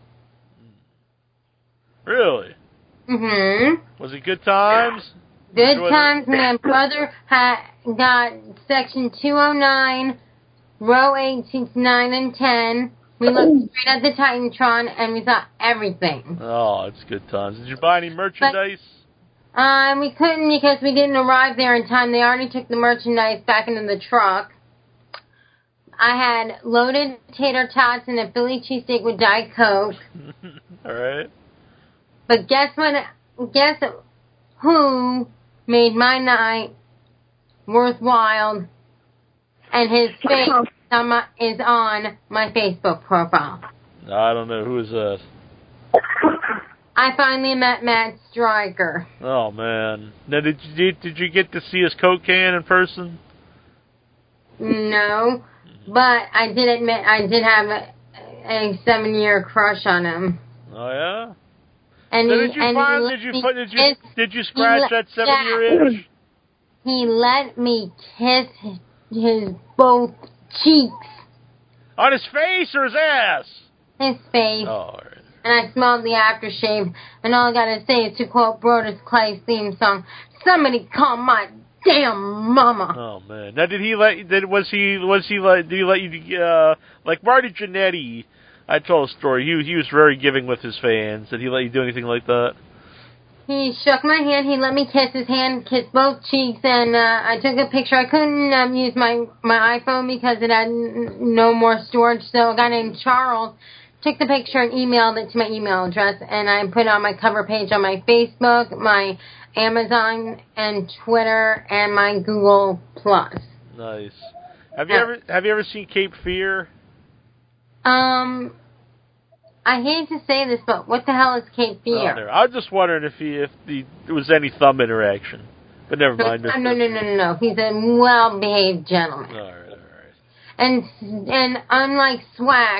Speaker 1: Really?
Speaker 6: Mm-hmm.
Speaker 1: Was it good times?
Speaker 6: Good times. My brother had got section two oh nine, row eight, seats nine and ten. We looked straight at the Titantron, and we saw everything.
Speaker 1: Oh, it's good times. Did you buy any merchandise?
Speaker 6: But, um, we couldn't because we didn't arrive there in time. They already took the merchandise back into the truck. I had loaded tater tots and a Philly cheesesteak with Diet Coke.
Speaker 1: All right.
Speaker 6: But guess what? Guess who made my night worthwhile? And his face on my, is on my Facebook profile.
Speaker 1: I don't know. Who is that?
Speaker 6: I finally met Matt Stryker.
Speaker 1: Oh, man. Now, did you, did you get to see his Coke can in person?
Speaker 6: No. But I did admit I did have a, a seven-year crush on him.
Speaker 1: Oh, yeah?
Speaker 6: And
Speaker 1: so
Speaker 6: he,
Speaker 1: did you
Speaker 6: and
Speaker 1: find,
Speaker 6: he
Speaker 1: did you
Speaker 6: me
Speaker 1: put, did you,
Speaker 6: kiss,
Speaker 1: did you scratch
Speaker 6: let,
Speaker 1: that seven-year itch?
Speaker 6: He let me kiss his, his both cheeks.
Speaker 1: On his face or his ass?
Speaker 6: His face.
Speaker 1: Oh, all right.
Speaker 6: And I smelled the aftershave. And all I gotta say is to quote Brodus Clay's theme song, "Somebody call my damn mama."
Speaker 1: Oh man! Now, did he let? Did was he was he let? Did he let you? Uh, like Marty Jannetty, I told a story. He he was very giving with his fans. Did he let you do anything like that?
Speaker 6: He shook my hand. He let me kiss his hand, kiss both cheeks, and uh, I took a picture. I couldn't um, use my my iPhone because it had n- no more storage. So a guy named Charles took the picture and emailed it to my email address, and I put it on my cover page on my Facebook, my Amazon and Twitter, and my Google Plus.
Speaker 1: Nice. Have you yeah. ever have you ever seen Cape Fear?
Speaker 6: Um, I hate to say this, but what the hell is Cape Fear?
Speaker 1: Oh, I was just wondering if he if the, there was any thumb interaction, but never mind.
Speaker 6: No, no, no, no, no, no. He's a well-behaved gentleman.
Speaker 1: All right, all right.
Speaker 6: And and unlike Swax,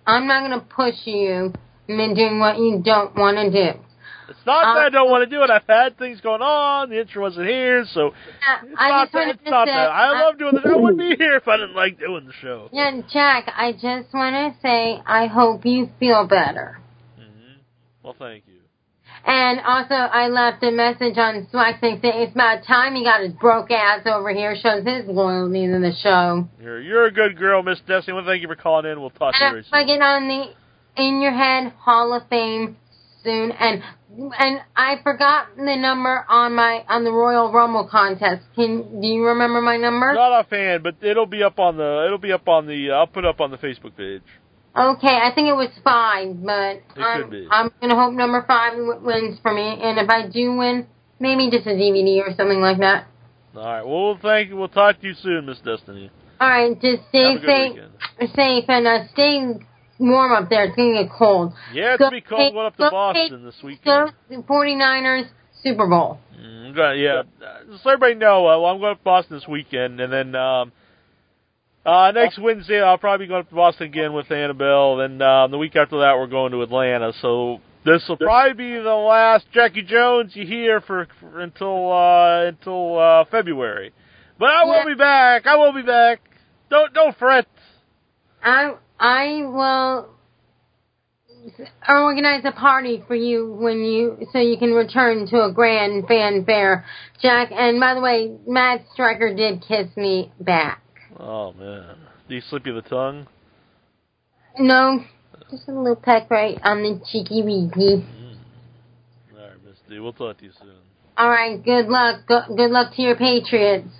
Speaker 6: I'm not going to push you into doing what you don't want to do.
Speaker 1: It's not
Speaker 6: uh,
Speaker 1: that I don't want to do it. I've had things going on. The intro wasn't here, so
Speaker 6: yeah,
Speaker 1: it's
Speaker 6: I
Speaker 1: not
Speaker 6: just
Speaker 1: that.
Speaker 6: wanted
Speaker 1: It's
Speaker 6: to
Speaker 1: not
Speaker 6: say,
Speaker 1: that. I
Speaker 6: I,
Speaker 1: love doing the show. I wouldn't be here if I didn't like doing the show.
Speaker 6: Yeah, Jack, I just want to say I hope you feel better.
Speaker 1: Mm-hmm. Well, thank you.
Speaker 6: And also, I left a message on Slack saying it's about time he got his broke ass over here, shows his loyalty to the show.
Speaker 1: You're you're a good girl, Miss Destiny. Well, thank you for calling in. We'll talk to you
Speaker 6: And
Speaker 1: very
Speaker 6: if I
Speaker 1: soon.
Speaker 6: get on the In Your Head Hall of Fame soon, and and I forgot the number on my on the Royal Rumble contest. Can do you remember my number?
Speaker 1: Not offhand, but it'll be up on the it'll be up on the uh, I'll put it up on the Facebook page.
Speaker 6: Okay, I think it was five, but
Speaker 1: It
Speaker 6: I'm,
Speaker 1: could be.
Speaker 6: I'm going to hope number five w- wins for me. And if I do win, maybe just a D V D or something like that.
Speaker 1: All right. Well, thank you. We'll talk to you soon, Miss Destiny.
Speaker 6: All right, just stay
Speaker 1: Have a good
Speaker 6: safe,
Speaker 1: weekend.
Speaker 6: safe and uh, stay warm up there. It's going to get cold.
Speaker 1: Yeah, it's
Speaker 6: Go
Speaker 1: going to be cold
Speaker 6: take-
Speaker 1: going up to
Speaker 6: go
Speaker 1: Boston
Speaker 6: take-
Speaker 1: this weekend.
Speaker 6: Go forty-niners Super Bowl.
Speaker 1: Mm, okay, yeah. Uh, Just so everybody know, uh, well, I'm going up to Boston this weekend, and then um, uh, next Wednesday I'll probably be going up to Boston again with Annabelle, and um, the week after that we're going to Atlanta. So this will probably be the last Jackie Jones you hear for, for until uh, until uh, February. But I will
Speaker 6: Yeah.
Speaker 1: be back. I will be back. Don't don't fret.
Speaker 6: I I will organize a party for you when you so you can return to a grand fanfare, Jack. And by the way, Matt Stryker did kiss me back.
Speaker 1: Oh man, do you slip you the tongue?
Speaker 6: No, just a little peck right on the cheeky weeky.
Speaker 1: Mm. All right, Miss D. We'll talk to you soon.
Speaker 6: All right, good luck. Go, good luck to your Patriots.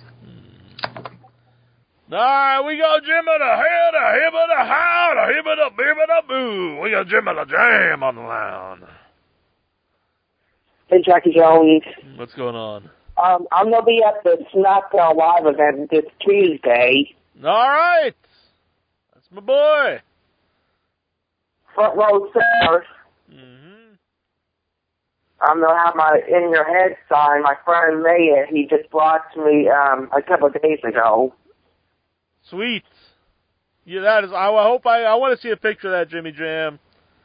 Speaker 1: All right, we got Jim at the head, a him at the how, a him at the bib at the boo. We got Jim at the jam on the line.
Speaker 7: Hey, Jackie Jones.
Speaker 1: What's going on?
Speaker 7: Um, I'm going to be at the SmackDown Live event this Tuesday.
Speaker 1: All right. That's my boy.
Speaker 7: Front row center.
Speaker 1: Mm-hmm.
Speaker 7: I'm going to have my In Your Head sign. My friend Maya, he just brought to me um, a couple of days ago.
Speaker 1: Sweet. Yeah, that is. I hope I. I want to see a picture of that, Jimmy Jam.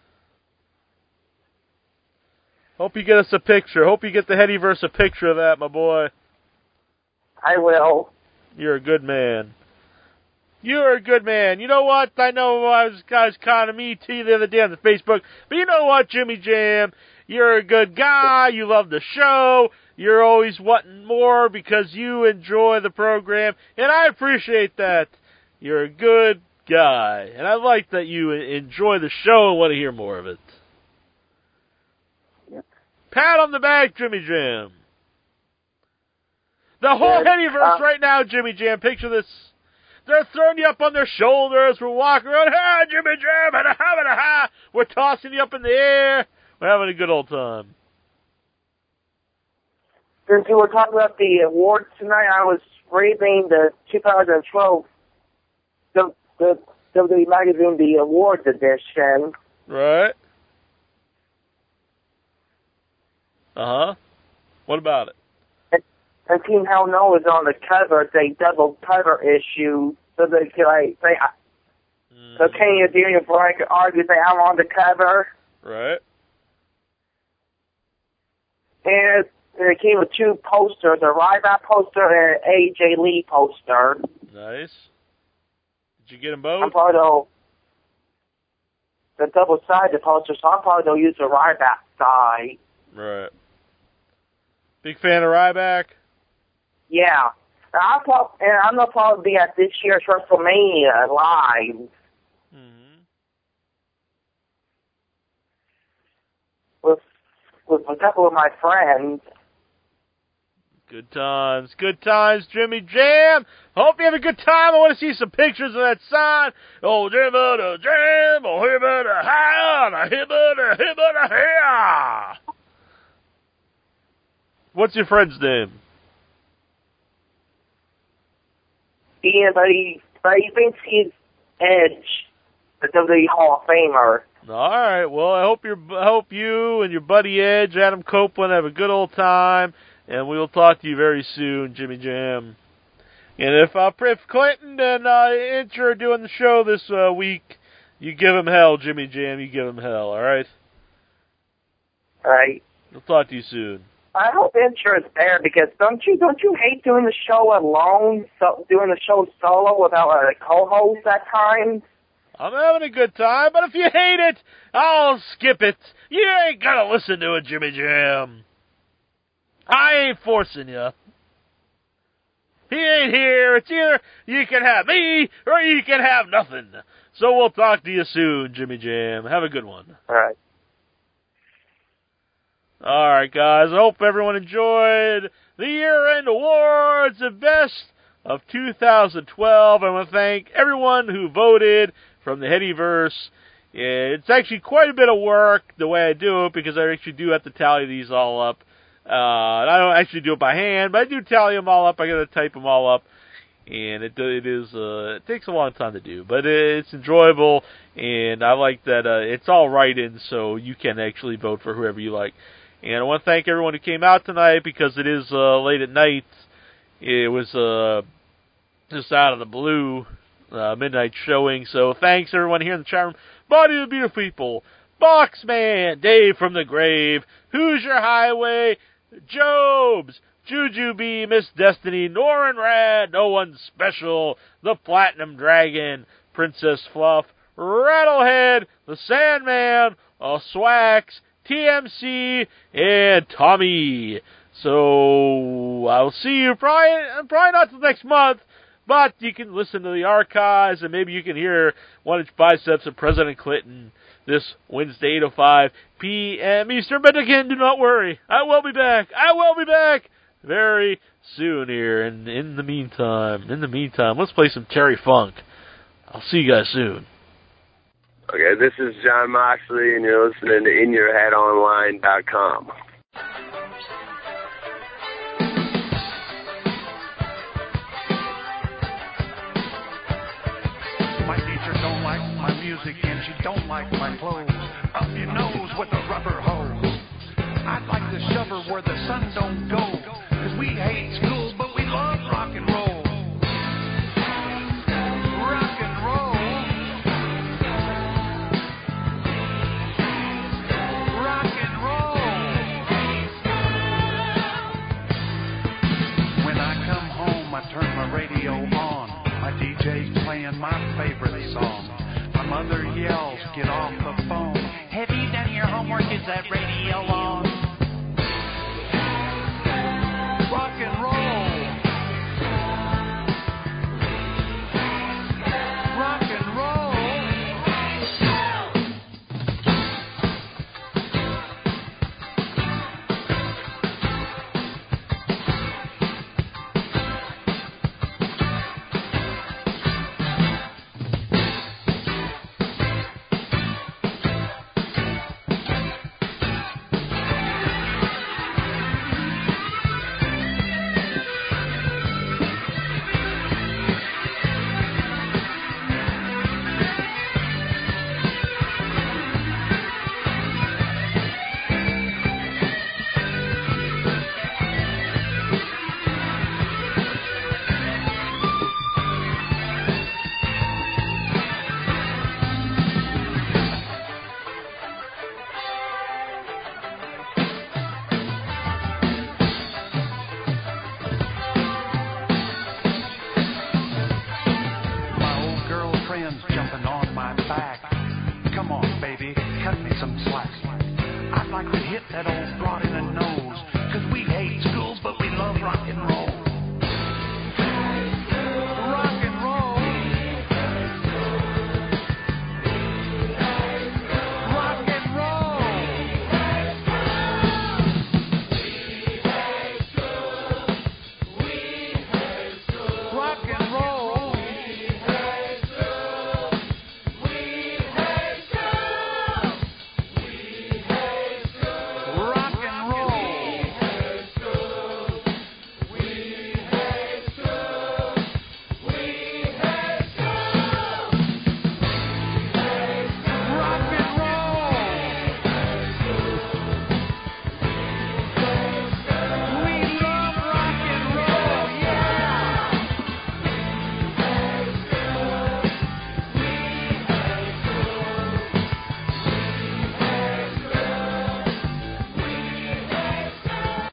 Speaker 1: Hope you get us a picture. Hope you get the Headyverse a picture of that, my boy.
Speaker 7: I will.
Speaker 1: You're a good man. You're a good man. You know what? I know I was guys kind of me to you the other day on the Facebook, but you know what, Jimmy Jam? You're a good guy. You love the show. You're always wanting more because you enjoy the program, and I appreciate that. You're a good guy, and I like that you enjoy the show and want to hear more of it.
Speaker 7: Yep.
Speaker 1: Pat on the back, Jimmy Jam. The whole
Speaker 7: Good.
Speaker 1: Headyverse
Speaker 7: Uh,
Speaker 1: right now, Jimmy Jam. Picture this. They're throwing you up on their shoulders. We're walking around. Ha, Jimmy Jam, and a ha, and a ha. We're tossing you up in the air. We're having a good old time.
Speaker 7: Since you were talking about the awards tonight, I was reading the two thousand twelve the, the W W E Magazine, the awards edition.
Speaker 1: Right. Uh-huh. What about it?
Speaker 7: And, and Team Hell No is on the cover. It's a double cover issue. So they can like, say,
Speaker 1: Mm.
Speaker 7: so Kenny and Delia Bryan could argue, say, I'm on the cover.
Speaker 1: Right.
Speaker 7: And it came with two posters, a Ryback poster and an A J Lee poster.
Speaker 1: Nice. Did you get them
Speaker 7: I'm
Speaker 1: both?
Speaker 7: probably going the double-sided poster, so I'm probably going to use the Ryback side.
Speaker 1: Right. Big fan of Ryback?
Speaker 7: Yeah. And I'm probably, and I'm going to probably be at this year's WrestleMania live
Speaker 1: Mm-hmm.
Speaker 7: with with a couple of my friends.
Speaker 1: Good times. Good times, Jimmy Jam. Hope you have a good time. I want to see some pictures of that sign. Oh, Jimmy the Jam. Oh, him the ha. Him the him the ha. What's your friend's name?
Speaker 7: Ian, but he, but he thinks he's Edge, the W W E Hall of Famer.
Speaker 1: All right. Well, I hope you I hope you and your buddy Edge, Adam Copeland, have a good old time, and we will talk to you very soon, Jimmy Jam. And if uh, if Clinton and uh, Inch are doing the show this uh, week, You give him hell, Jimmy Jam. You give him hell, all right?
Speaker 7: All right.
Speaker 1: We'll talk to you soon.
Speaker 7: I hope Incher is there because don't you don't you hate doing the show alone, so, doing the show solo without a co-host at times?
Speaker 1: I'm having a good time, but if you hate it, I'll skip it. You ain't gonna listen to it, Jimmy Jam. I ain't forcing you. He ain't here. It's either you can have me or you can have nothing. So we'll talk to you soon, Jimmy Jam. Have a good one.
Speaker 7: All right.
Speaker 1: All right, guys. I hope everyone enjoyed the year-end awards, the best of two thousand twelve. I want to thank everyone who voted from the Headyverse. It's actually quite a bit of work the way I do it because I actually do have to tally these all up. Uh, I don't actually do it by hand, but I do tally them all up. I got to type them all up, and it it is uh, it takes a long time to do, but it's enjoyable, and I like that uh, it's all write-in, so you can actually vote for whoever you like. And I want to thank everyone who came out tonight because it is uh, late at night. It was uh, just out of the blue, uh, midnight showing. So thanks everyone here in the chat room. Body of the Beautiful People, Boxman, Dave from the Grave, Hoosier Highway, Jobs, Jujubee, Miss Destiny, Norin Rad, No One Special, The Platinum Dragon, Princess Fluff, Rattlehead, The Sandman, uh, Swax, T M C, and Tommy. So I'll see you probably probably not till next month, but you can listen to the archives and maybe you can hear One Inch Biceps of President Clinton this Wednesday, eight oh five p.m. Eastern. But again, do not worry, I will be back. I will be back very soon here. And in the meantime, in the meantime, let's play some Terry Funk. I'll see you guys soon.
Speaker 8: Okay, this is John Moxley, and you're listening to in your head online dot com.
Speaker 9: My teacher don't like my music, and she don't like my clothes. Up your nose with a rubber hose. I'd like to shove her where the sun don't go, 'cause we hate school, but we love rock and roll. Rock and roll. I turn my radio on. My D J's playing my favorite song. My mother yells, "Get off